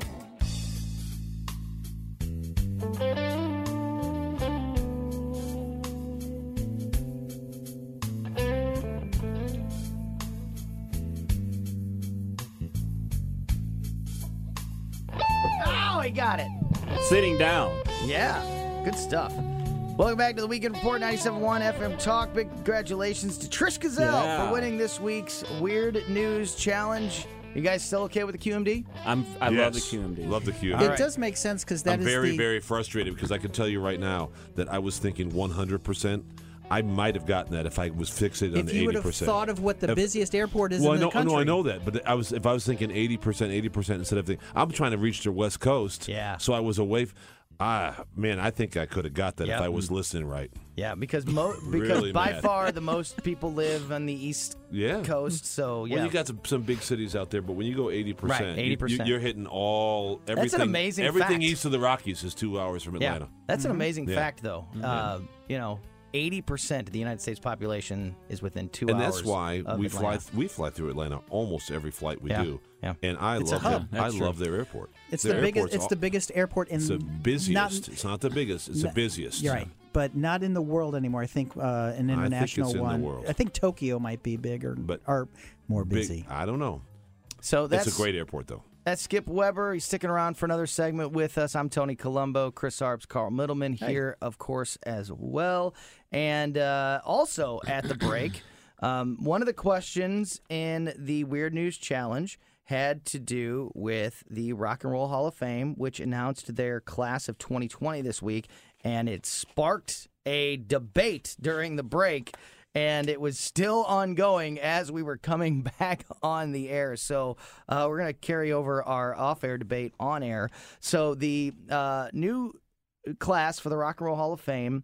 Oh, he got it. Sitting down. Yeah. Good stuff. Welcome back to the Weekend Report, ninety-seven point one F M Talk. Big congratulations to Trish Gazelle Yeah. for winning this week's Weird News Challenge. You guys still okay with the Q M D? I'm. I Yes. love the Q M D. Love the Q M All D. right. It does make sense because that I'm is very, the very frustrated because I can tell you right now that I was thinking one hundred percent. I might have gotten that if I was fixated on if the you eighty would have percent. thought of what the If- busiest airport is well, in I know, the country. no, I know that, but I was if I was thinking eighty percent, eighty percent instead of thinking I'm trying to reach the West Coast. Yeah. So I was away. F- ah, man, I think I could have got that Yep. if I was listening right. Yeah, because mo- because Really by mad. far the most people live on the East Yeah. Coast. So yeah, Well, you got some, some big cities out there, but when you go eighty percent, Right, eighty percent. you, are hitting all everything. amazing Everything fact. east of the Rockies is two hours from yeah, Atlanta. that's an amazing Yeah. fact though. Uh, you know, eighty percent of the United States population is within two and hours. that's why of we Atlanta. fly we fly through Atlanta almost every flight we Yeah, do. yeah. And I It's a love hub. them. I That's true. love their airport. It's Their the biggest. airport's It's all- the biggest airport in. It's the busiest. Not, it's not the biggest. It's the busiest. You're right, but not in the world anymore. I think uh, an I think international it's in the one. world. I think Tokyo might be bigger, But or more Big- busy. I don't know. So that's It's a great airport, though. That's Skip Weber. He's sticking around for another segment with us. I'm Tony Colombo, Chris Arps, Carl Middleman here, of course, as well. And uh, also at the break, um, one of the questions in the Weird News Challenge had to do with the Rock and Roll Hall of Fame, which announced their class of twenty twenty this week, and it sparked a debate during the break. And it was still ongoing as we were coming back on the air. So uh, we're going to carry over our off-air debate on air. So the uh, new class for the Rock and Roll Hall of Fame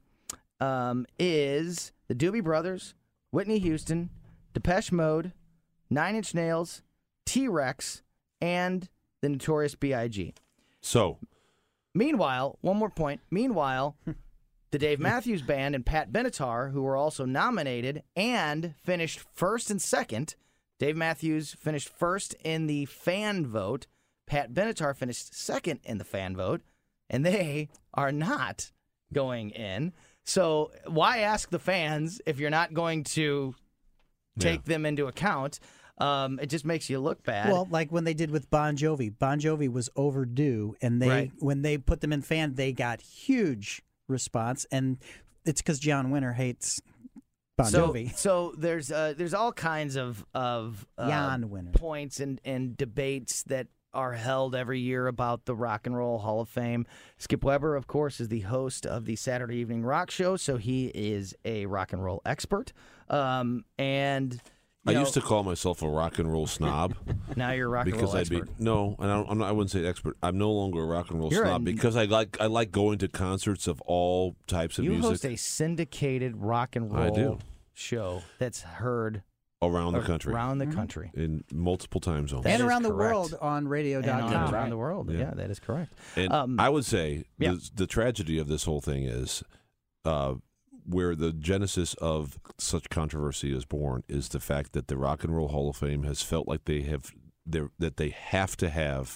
um, is the Doobie Brothers, Whitney Houston, Depeche Mode, Nine Inch Nails, T-Rex, and the Notorious B I G So, meanwhile, one more point. Meanwhile... The Dave Matthews Band and Pat Benatar, who were also nominated and finished first and second. Dave Matthews finished first in the fan vote. Pat Benatar finished second in the fan vote. And they are not going in. So why ask the fans if you're not going to take Yeah. them into account? Um, it just makes you look bad. Well, like when they did with Bon Jovi. Bon Jovi was overdue, and they Right. when they put them in fan, they got huge response, and it's because John Winter hates Bon so, Jovi. So there's uh, there's all kinds of of uh, Jan Winter. points and, and debates that are held every year about the Rock and Roll Hall of Fame. Skip Weber, of course, is the host of the Saturday Evening Rock Show, so he is a rock and roll expert. Um, and I you know, used to call myself a rock and roll snob. now you're a rock and because roll I'd expert. be no, and I, don't, I'm not, I wouldn't say expert. I'm no longer a rock and roll You're a- snob because I like I like going to concerts of all types of You music host a syndicated rock and I roll do. show that's heard around the country, around the country. in multiple time zones. That and is around the correct. world on radio And dot on com. around the world. Yeah. Yeah. that is correct. And Um, I would say yeah. the, the tragedy of this whole thing is uh, where the genesis of such controversy is born is the fact that the Rock and Roll Hall of Fame has felt like they have they're- that they have to have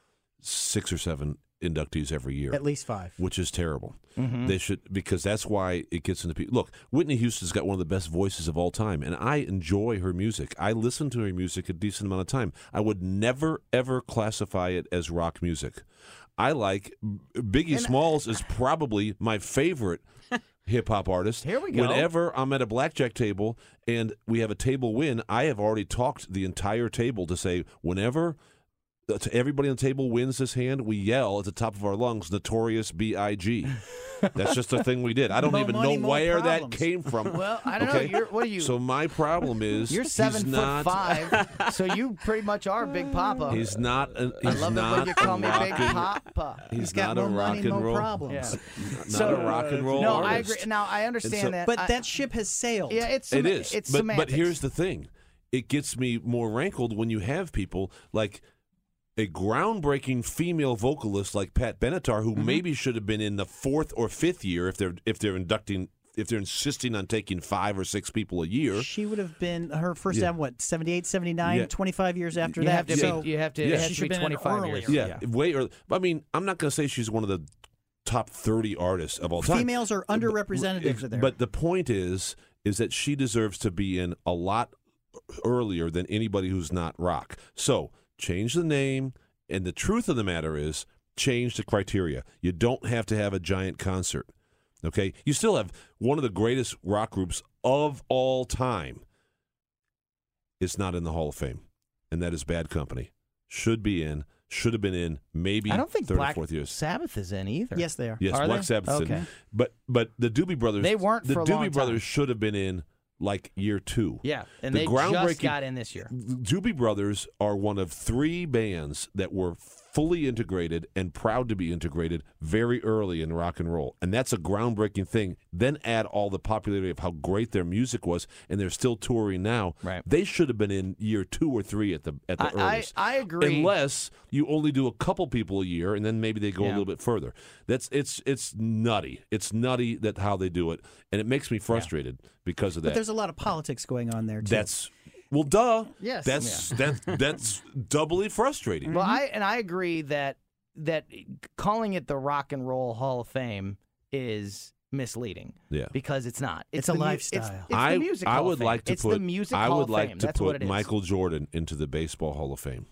six or seven inductees every year. At least five. Which is terrible. Mhm. They should, because that's why it gets into people. Look, Whitney Houston's got one of the best voices of all time, and I enjoy her music. I listen to her music a decent amount of time. I would never, ever classify it as rock music. I like Biggie Smalls is probably my favorite hip hop artist. Here we go. Whenever I'm at a blackjack table and we have a table win, I have already talked the entire table to say whenever everybody on the table wins this hand, we yell at the top of our lungs, "Notorious B I G" That's just a thing we did. I don't More even money, know more where problems. that came from. Well, I don't okay? know. You're, what are you? So my problem is You're seven he's foot not, five, so you pretty much are Big Papa. He's not. A, I he's love it not when you call a me Big rockin'- Papa. He's, He's got not more a rock money, and more roll. problems. Yeah. Not So- a rock and roll No, I artist. agree. Now I understand so- that, But I- that ship has sailed. yeah, it's It sema- is. It's but, semantics. but here's the thing. It gets me more rankled when you have people like a groundbreaking female vocalist like Pat Benatar, who Mm-hmm. maybe should have been in the fourth or fifth year if they're if they're inducting if they're insisting on taking five or six people a year. She would have been her first Yeah. album, what, seventy-eight, seventy-nine, Yeah. twenty-five years after you that. have to so be, you have to, Yeah. it has She to be should have been in twenty-five earlier. years. Yeah, way early. But I mean, I'm not going to say she's one of the top thirty artists of all time. females are underrepresented But- there. But the point is, is that she deserves to be in a lot earlier than anybody who's not rock. So change the name, and the truth of the matter is, change the criteria. You don't have to have a giant concert. Okay, you still have one of the greatest rock groups of all time. It's not in the Hall of Fame, and that is Bad Company. Should be in. Should have been in. Maybe I don't think third Black or fourth years. Sabbath is in either. yes, they are. Yes, Are Black they? Sabbath's in. Okay. But but the Doobie Brothers, They weren't the for a Doobie long time. Brothers should have been in like year two. Yeah, and The they groundbreaking- just got in this year. Doobie Brothers are one of three bands that were fully integrated and proud to be integrated very early in rock and roll. And that's a groundbreaking thing. Then add all the popularity of how great their music was, and they're still touring now. Right. They should have been in year two or three at the at the I, I, earliest. I agree. Unless you only do a couple people a year, and then maybe they go Yeah. a little bit further. That's it's it's nutty. It's nutty that how they do it, and it makes me frustrated because of that. But there's a lot of politics going on there too. That's well, duh. Yes. That's that that's doubly frustrating. Well, I and I agree that that calling it the Rock and Roll Hall of Fame is misleading. Yeah. Because it's not. It's a the mu- lifestyle. It's, it's I the music I Hall would of Fame. like to it's put the music I Hall would of like Fame. to That's what put it is. Michael Jordan into the Baseball Hall of Fame.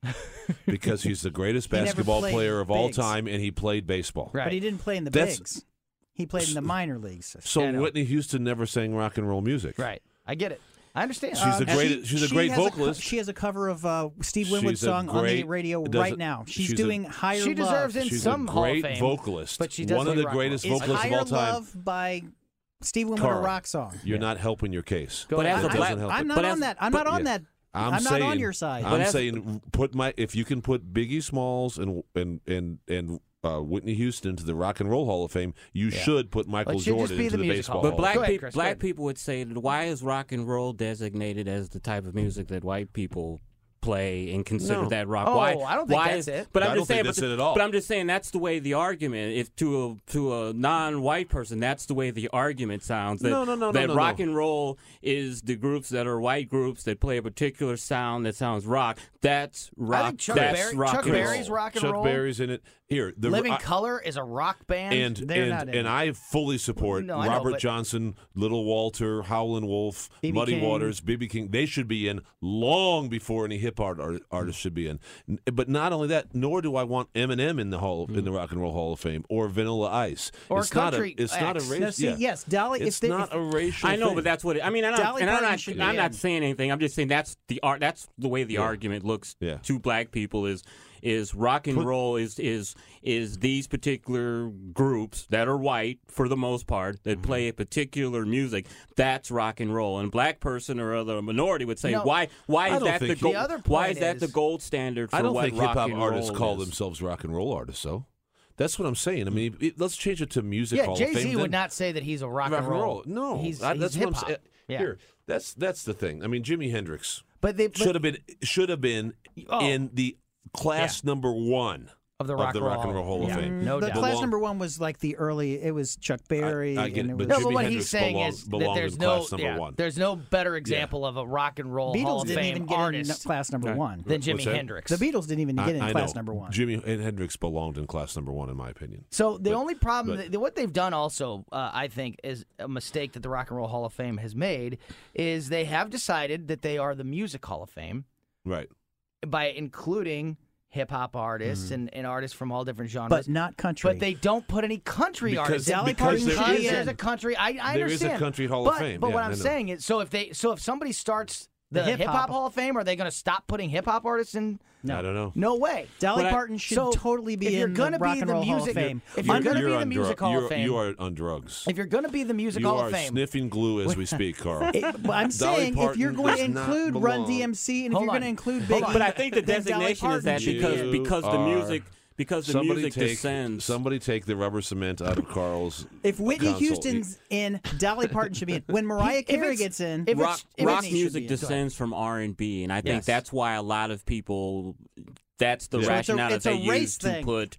Because he's the greatest He never basketball played player of all bigs. time, and he played baseball. Right. But he didn't play in the That's- bigs. He played in the minor leagues. So Yeah, I know. Whitney Houston never sang rock and roll music. Right. I get it. I understand. She's a Uh, great- she's a she great has co- vocalist. she has a cover of uh, Steve Winwood's She's a song on the great- radio does right it- now. She's, she's a- doing Higher She deserves Love. in She's some a Hall of great Fame, vocalist. but she does one of play the rock greatest and roll. Is vocalists Higher of all time. Love by Steve Winwood Carl, a rock song? You're not helping your case. Go But ahead. as a That black, doesn't help I'm it. not but on as- that. I'm but- not on yeah. that. I'm, I'm saying, not on your side. I'm But as- saying put my if you can put Biggie Smalls and and and and uh, Whitney Houston into the Rock and Roll Hall of Fame, you Yeah. should put Michael It should just Jordan be into the the, music baseball hall. But Hall. black Go ahead, people, Chris, go black ahead. people would say, why is rock and roll designated as the type of music that white people play and consider No. that rock? Oh, why? I don't think why that's is, it. But I I'm don't just saying, think that's but, it at all. but I'm just saying that's the way the argument. If to a to a non-white person, that's the way the argument sounds. That, No, no, no, no, That no, rock no. and roll is the groups that are white groups that play a particular sound that sounds rock. That's rock. I think Chuck, that's Berry, rock Chuck and Berry's roll. rock and Chuck roll. Berry's in it. Here, the Living I- Color is a rock band. and They're not and in and it. I fully support No, I know, Robert but- Johnson, Little Walter, Howlin' Wolf, B B Muddy King. Waters, B B King. They should be in long before any hip hop art, artist should be in. N- But not only that, nor do I want Eminem in the hall in the Rock and Roll Hall of Fame or Vanilla Ice. Or it's Country not a, it's not a X. race. No, see, yeah. yes, Dolly. It's if they, not if, a racial. I know, thing. but that's what it, I mean. And, I'm, Dolly and I'm Parton not. should I'm be not in. saying anything. I'm just saying that's the art. That's the way the Yeah. argument looks Yeah. to black people. Is is rock and Put- roll is is is these particular groups that are white for the most part that Mm-hmm. play a particular music. That's rock and roll. And a black person or other minority would say, No, why why I is don't that the think- gold? The other Why point is that the is- gold standard for I don't what think rock hip hop and artists roll call is? themselves rock and roll artists. So that's what I'm saying. I mean, it, let's change it to music yeah, hall Jay of Fame. Z then- would not say that he's a rock, rock and roll. No, he's, I- he's that's what I'm hip-hop. saying. Yeah. Here, that's that's the thing. I mean, Jimi Hendrix But they but, should have been should have been Oh. in the class number one of the Rock, of the Rock and Roll Hall yeah. of Fame. No the doubt. class Belong- number one was like the early. It was Chuck Berry. I get and it, it but was, No, but Jimi what Hendrix he's saying belong- is that belonged there's in no class number yeah, one. there's no better example of a rock and roll Hall Beatles of didn't Fame even get in artist class number one. than Jimi What's that? Hendrix. The Beatles didn't even get in I, I class know. number one. Jimi and Hendrix belonged in class number one, in my opinion. So the But- only problem, but- that, what they've done also, uh, I think, is a mistake that the Rock and Roll Hall of Fame has made, is they have decided that they are the Music Hall of Fame Right. by including hip hop artists Mm-hmm. and, and artists from all different genres. but not country. But they don't put any country Because- artists. Dolly because Parton there should be is- there's in. a country. I, I There is a understand. country Hall of but, Fame. But Yeah, what I I'm know. saying is, so if they, so if somebody starts the, The hip hip-hop- hop Hall of Fame, are they going to stop putting hip hop artists in? I don't know. No way. Dolly But I- Parton should so totally be if you're in gonna the be Rock and the Roll Hall music- of Fame. if you're You're- gonna be you're the on Music drug- Hall of you're- Fame- You are on drugs. If you're going to be the Music You Hall are of Fame, sniffing glue as we speak, Carl. It- but I'm Dolly saying if you're Parton going to does not include Run belong. D M C and if Hold you're on. going to include Hold Big, on. But I think the then Dolly designation is that Parton should because be in. because the are- music because the somebody music take, descends. Somebody take the rubber cement out of Carl's. If Whitney console. Houston's in, Dolly Parton should be in. When Mariah If Carey it's- gets in, if rock, if rock it's- music should be in. descends from R and B, and I think Yes. that's why a lot of people. That's the Yeah. So it's a- rationale it's that a they race use thing. to put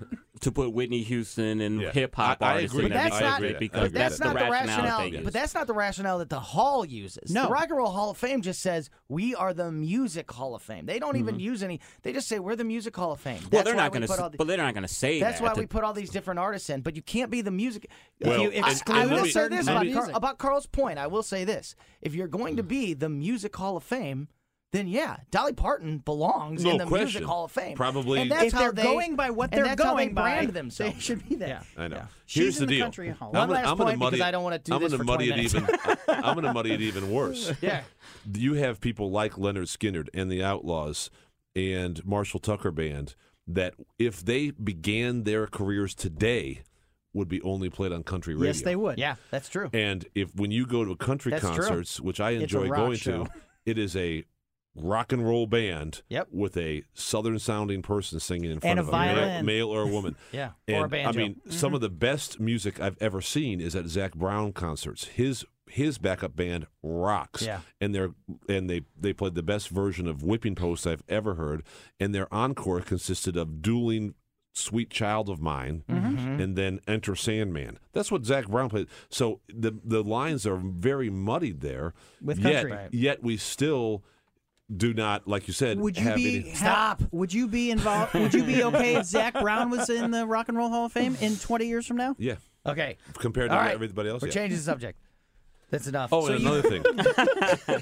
to put Whitney Houston and Yeah. hip hop I- I artists agree. in But that that's I not agree. I because agree. that's that's not the the rationale. rationale. that they use. But that's not the rationale that the Hall uses. No. The Rock and Roll Hall of Fame just says we are the Music Hall of Fame. They don't even use any. They just say we're the Music Hall of Fame. well, That's they're why not we going put to. all the- But they're not going to say That's that. why to- we put all these different artists in. But you can't be the music. Well, if you, if, and- I and will let me- say this and about, let me- Car- about Carl's point. I will say this: if you're going to be the Music Hall of Fame, then yeah, Dolly Parton belongs No in the question. Music Hall of Fame. Probably- And that's if how they're they, going by what and they're that's how they going by, brand they themselves. should be there. I know. Yeah. She's Here's in the the deal. Country Hall. One I'm gonna- last I'm gonna point, because muddy- I don't wanna do I'm this gonna for muddy twenty it even. I'm going to muddy it even worse. Yeah. You have people like Leonard Skinner and the Outlaws and Marshall Tucker Band that, if they began their careers today, would be only played on country radio. Yes, they would. Yeah, that's true. And if when you go to country That's true. concerts, which I It's a enjoy rock going show. to, it is a rock and roll band Yep. with a southern sounding person singing in front And of a a male, violin. male or a woman. Yeah, and, or a banjo. I mean, some of the best music I've ever seen is at Zach Brown concerts. His his backup band rocks. Yeah. And they're and they they played the best version of Whipping Post I've ever heard. And their encore consisted of dueling Sweet Child of Mine, Mm-hmm. and then Enter Sandman. That's what Zach Brown played. So the the lines are very muddied there. With yet, country. Right. yet we still do not, like you said, Would you have be any. stop? Would you be involved? Would you be okay if Zach Brown was in the Rock and Roll Hall of Fame in twenty years from now? Yeah, Okay. compared to All right. everybody else. We're yeah. changing the subject. That's enough. Oh, So and you- another thing.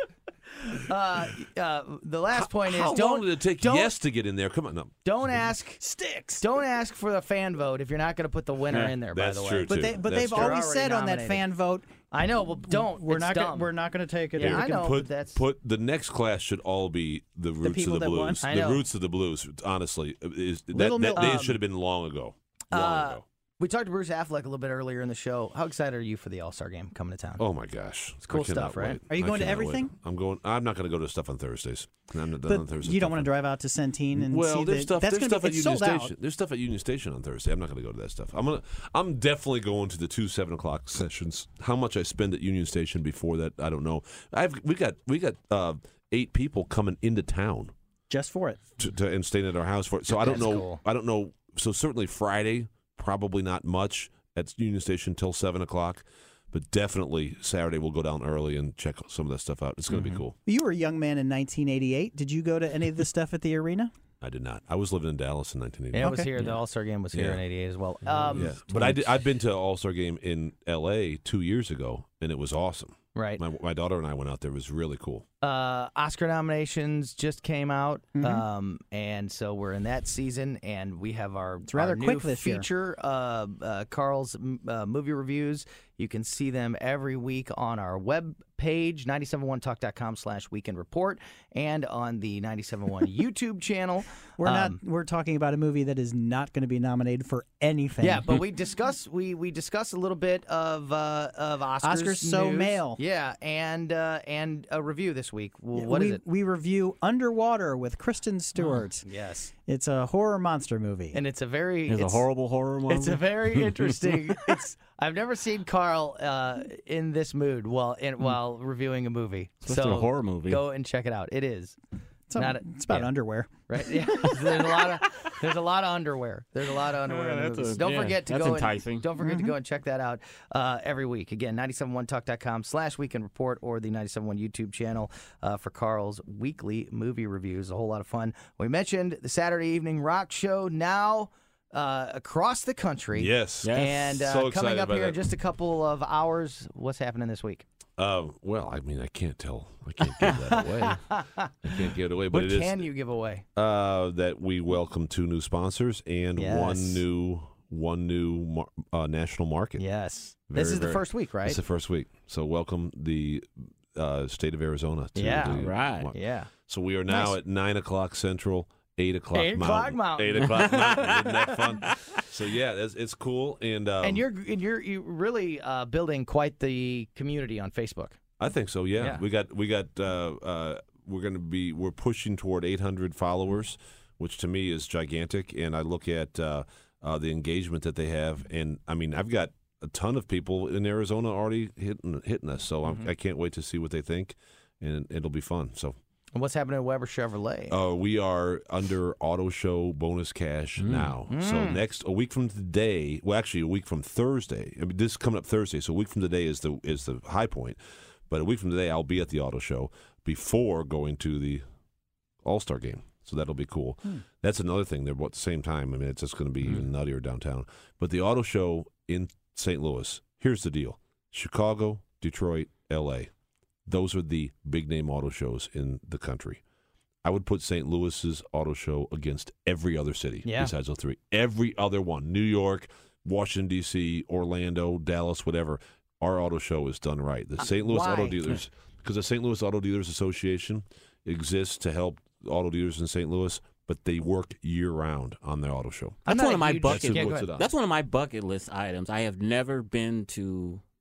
uh, uh, the last point How is long don't did it take don't, Yes to get in there? Come on, no. don't ask Sticks. don't ask for the fan vote if you're not going to put the winner Yeah, in there. that's by the way, true, But too. they, but That's they've true. always Already said on that nominated. fan vote, I know. Well, don't. we're It's not dumb. gonna, we're not going to take it. Yeah, We I can know. Put but that's put the next class should all be the roots people of the that won? blues. I The know. roots of the blues. Honestly, is that, Little that Mil- day um, should have been long ago. Long uh, ago. We talked to Bruce Affleck a little bit earlier in the show. How excited are you for the All Star game coming to town? Oh my gosh, it's cool stuff, right? Are you going to everything? I'm going. I'm not going to go to stuff on Thursdays. I'm not done on But Thursdays. you don't want to drive out to Centene and Well, see there's the, stuff. that's There's gonna stuff be, at it's Union sold Station. out. There's stuff at Union Station on Thursday. I'm not going to go to that stuff. I'm gonna. I'm definitely going to the two seven o'clock sessions. How much I spend at Union Station before that, I don't know. I've we got we got uh, eight people coming into town Just for it. to, to and staying at our house for it. So I don't That's know. cool. I don't know. So certainly Friday, probably not much at Union Station till seven o'clock, but definitely Saturday we'll go down early and check some of that stuff out. It's going to Mm-hmm. be cool. You were a young man in nineteen eighty-eight. Did you go to any of the stuff at the arena? I did not. I was living in Dallas in nineteen eighty. Yeah, it was Okay. here. The All Star game was here Yeah. in eighty-eight as well. Um, Yeah, but I did, I've been to All Star game in L A two years ago, and it was awesome. Right. My, my daughter and I went out there. It was really cool. Uh, Oscar nominations just came out, Mhm. um, and so we're in that season, and we have our, It's rather our new quick this year. feature, uh, uh, Carl's m- uh, movie reviews. You can see them every week on our web page, nine seven one talk dot com slash weekend report, and on the nine seven one YouTube channel. We're Um, not. We're talking about a movie that is not going to be nominated for anything. Yeah, but we discuss we we discuss a little bit of uh, of Oscars. Oscars so news. male. Yeah, and uh, and a review this week. Well, what we, is it? We review Underwater with Kristen Stewart. Yes, It's a horror monster movie. and it's a very It's, a horrible horror movie. It's a very interesting. It's I've never seen Carl uh, in this mood while in, while reviewing a movie. Especially so a horror movie. Go and check it out. It is. it's, a- not a- it's about yeah. underwear. Right? Yeah. there's a lot of there's a lot of underwear. There's a lot of underwear in the that's movies. a- don't yeah, forget to that's go enticing. and don't forget to go and check that out uh, every week. Again, nine seven one talk dot com slash weekend report or the nine seven one YouTube channel uh, for Carl's weekly movie reviews. A whole lot of fun. We mentioned the Saturday evening rock show now uh, across the country. Yes. Yes. And uh, So coming excited up about here in that. just a couple of hours, what's happening this week? Uh, well, I mean, I can't tell. I can't give that away. I can't give it away, but What it is can you give away? uh, that we welcome two new sponsors and Yes. one new one new mar- uh, national market. Yes. Very, this is the very- first week, right? It's the first week. So welcome the uh, state of Arizona. To Yeah. the Right. mar- Yeah. So we are now Nice. at nine o'clock Central, eight o'clock Eight Mountain. o'clock Mountain. Eight o'clock Mountain. Isn't that fun? So yeah, it's, it's cool. And um, and you're and you're you really uh, building quite the community on Facebook. I think so. Yeah, Yeah. we got we got uh, uh, we're going to be we're pushing toward eight hundred followers, which to me is gigantic. And I look at uh, uh, the engagement that they have, and I mean, I've got a ton of people in Arizona already hitting hitting us. So I'm, I can't wait to see what they think, and it'll be fun. So. And what's happening at Weber Chevrolet? Uh, we are under Auto Show bonus cash now. So next a week from today, well, actually a week from Thursday. I mean, this is coming up Thursday. So a week from today is the is the high point. But a week from today, I'll be at the Auto Show before going to the All Star game. So that'll be cool. That's another thing. They're both at the same time. I mean, it's just going to be even nuttier downtown. But the Auto Show in Saint Louis. Here's the deal: Chicago, Detroit, L A. Those are the big name auto shows in the country. I would put Saint Louis's auto show against every other city Yeah. besides those three. Every other one. New York, Washington, D C, Orlando, Dallas, whatever. Our auto show is done right. The Saint Louis why? Auto Dealers, because the Saint Louis Auto Dealers Association exists to help auto dealers in Saint Louis, but they work year round on their auto show. I'm That's not one a of my huge- bucket. Yeah, go What's ahead. it on? That's one of my bucket list items. I have never been to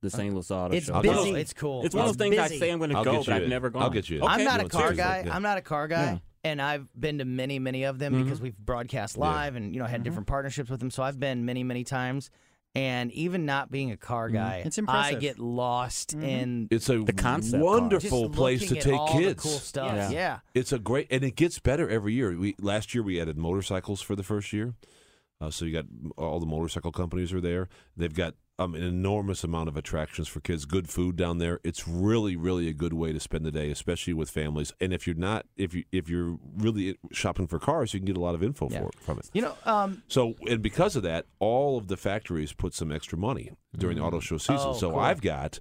the Saint Louis Auto It's Show. busy. Oh, it's cool. It's one of those things I say I'm going to I'll go, get but you I've in. never gone. I'll get you in. I'm Okay. not a No, car seriously, guy. yeah. I'm not a car guy. Yeah. And I've been to many, many of them Mhm. because we've broadcast live and you know had different partnerships with them. So I've been many, many times. And even not being a car guy, It's I impressive. get lost in It's a The concept wonderful just place to looking at take all kids. The cool stuff. Yeah. Yeah. It's a great, and it gets better every year. We last year we added motorcycles for the first year, uh, so you got all the motorcycle companies are there. They've got um, an enormous amount of attractions for kids. Good food down there. It's really, really a good way to spend the day, especially with families. And if you're not, if you if you're really shopping for cars, you can get a lot of info Yeah. for from it. You know, um, So, and because of that, all of the factories put some extra money during the auto show season. Oh, so cool. I've got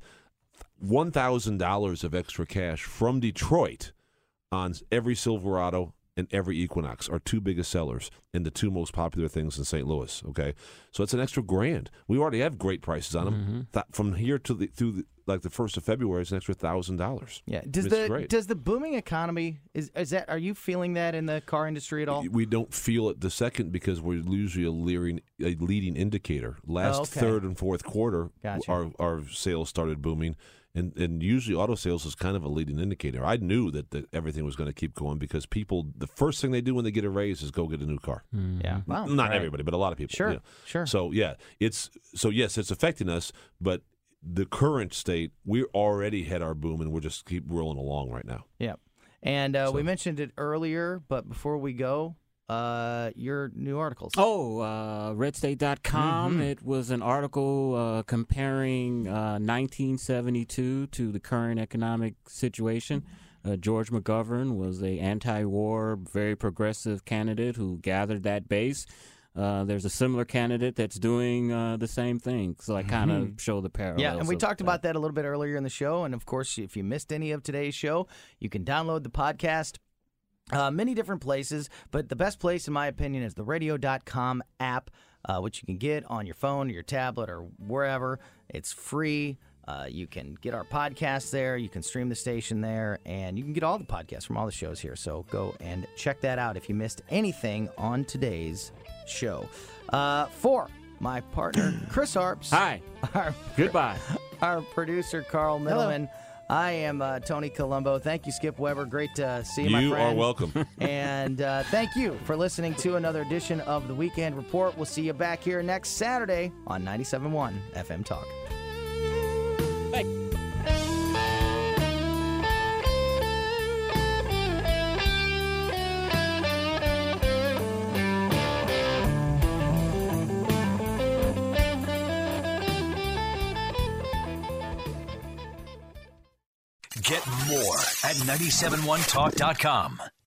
one thousand dollars of extra cash from Detroit on every Silverado and every Equinox, our two biggest sellers and the two most popular things in Saint Louis. Okay, so it's an extra grand. We already have great prices on them. Mm-hmm. Th- from here to the through the, like the first of February, it's an extra thousand dollars. yeah. Does It's the great. does the booming economy is is that? Are you feeling that in the car industry at all? We don't feel it the second because we're usually a leading, a leading indicator. Last Oh, okay. third and fourth quarter, Gotcha. our our sales started booming, and and usually auto sales is kind of a leading indicator. I knew that the, everything was going to keep going because people, the first thing they do when they get a raise is go get a new car. Yeah. Wow. Not Right. everybody, but a lot of people. Sure, you know. sure. So yeah, it's so yes, it's affecting us, but the current state, we already had our boom, and we're just keep rolling along right now. Yeah. And uh, we So- mentioned it earlier, but before we go, uh, your new articles. Oh, uh, red state dot com. Mhm. It was an article uh, comparing uh, nineteen seventy-two to the current economic situation. Uh, George McGovern was a anti-war, very progressive candidate who gathered that base. Uh, there's a similar candidate that's doing uh, the same thing. So I kind of show the parallels. Yeah, and we of talked that. about that a little bit earlier in the show. And of course, if you missed any of today's show, you can download the podcast. Uh, many different places, but the best place, in my opinion, is the radio dot com app, uh, which you can get on your phone or your tablet or wherever. It's free. Uh, you can get our podcasts there. You can stream the station there, and you can get all the podcasts from all the shows here. So go and check that out if you missed anything on today's show. Uh, for my partner, Chris Arps. Hi. Our, Goodbye. Our producer, Carl Middleman. I am uh, Tony Colombo. Thank you, Skip Weber. Great to see you, my You friend. are welcome. And uh, thank you for listening to another edition of the Weekend Report. We'll see you back here next Saturday on ninety-seven point one F M Talk. Get more at nine seven one talk dot com.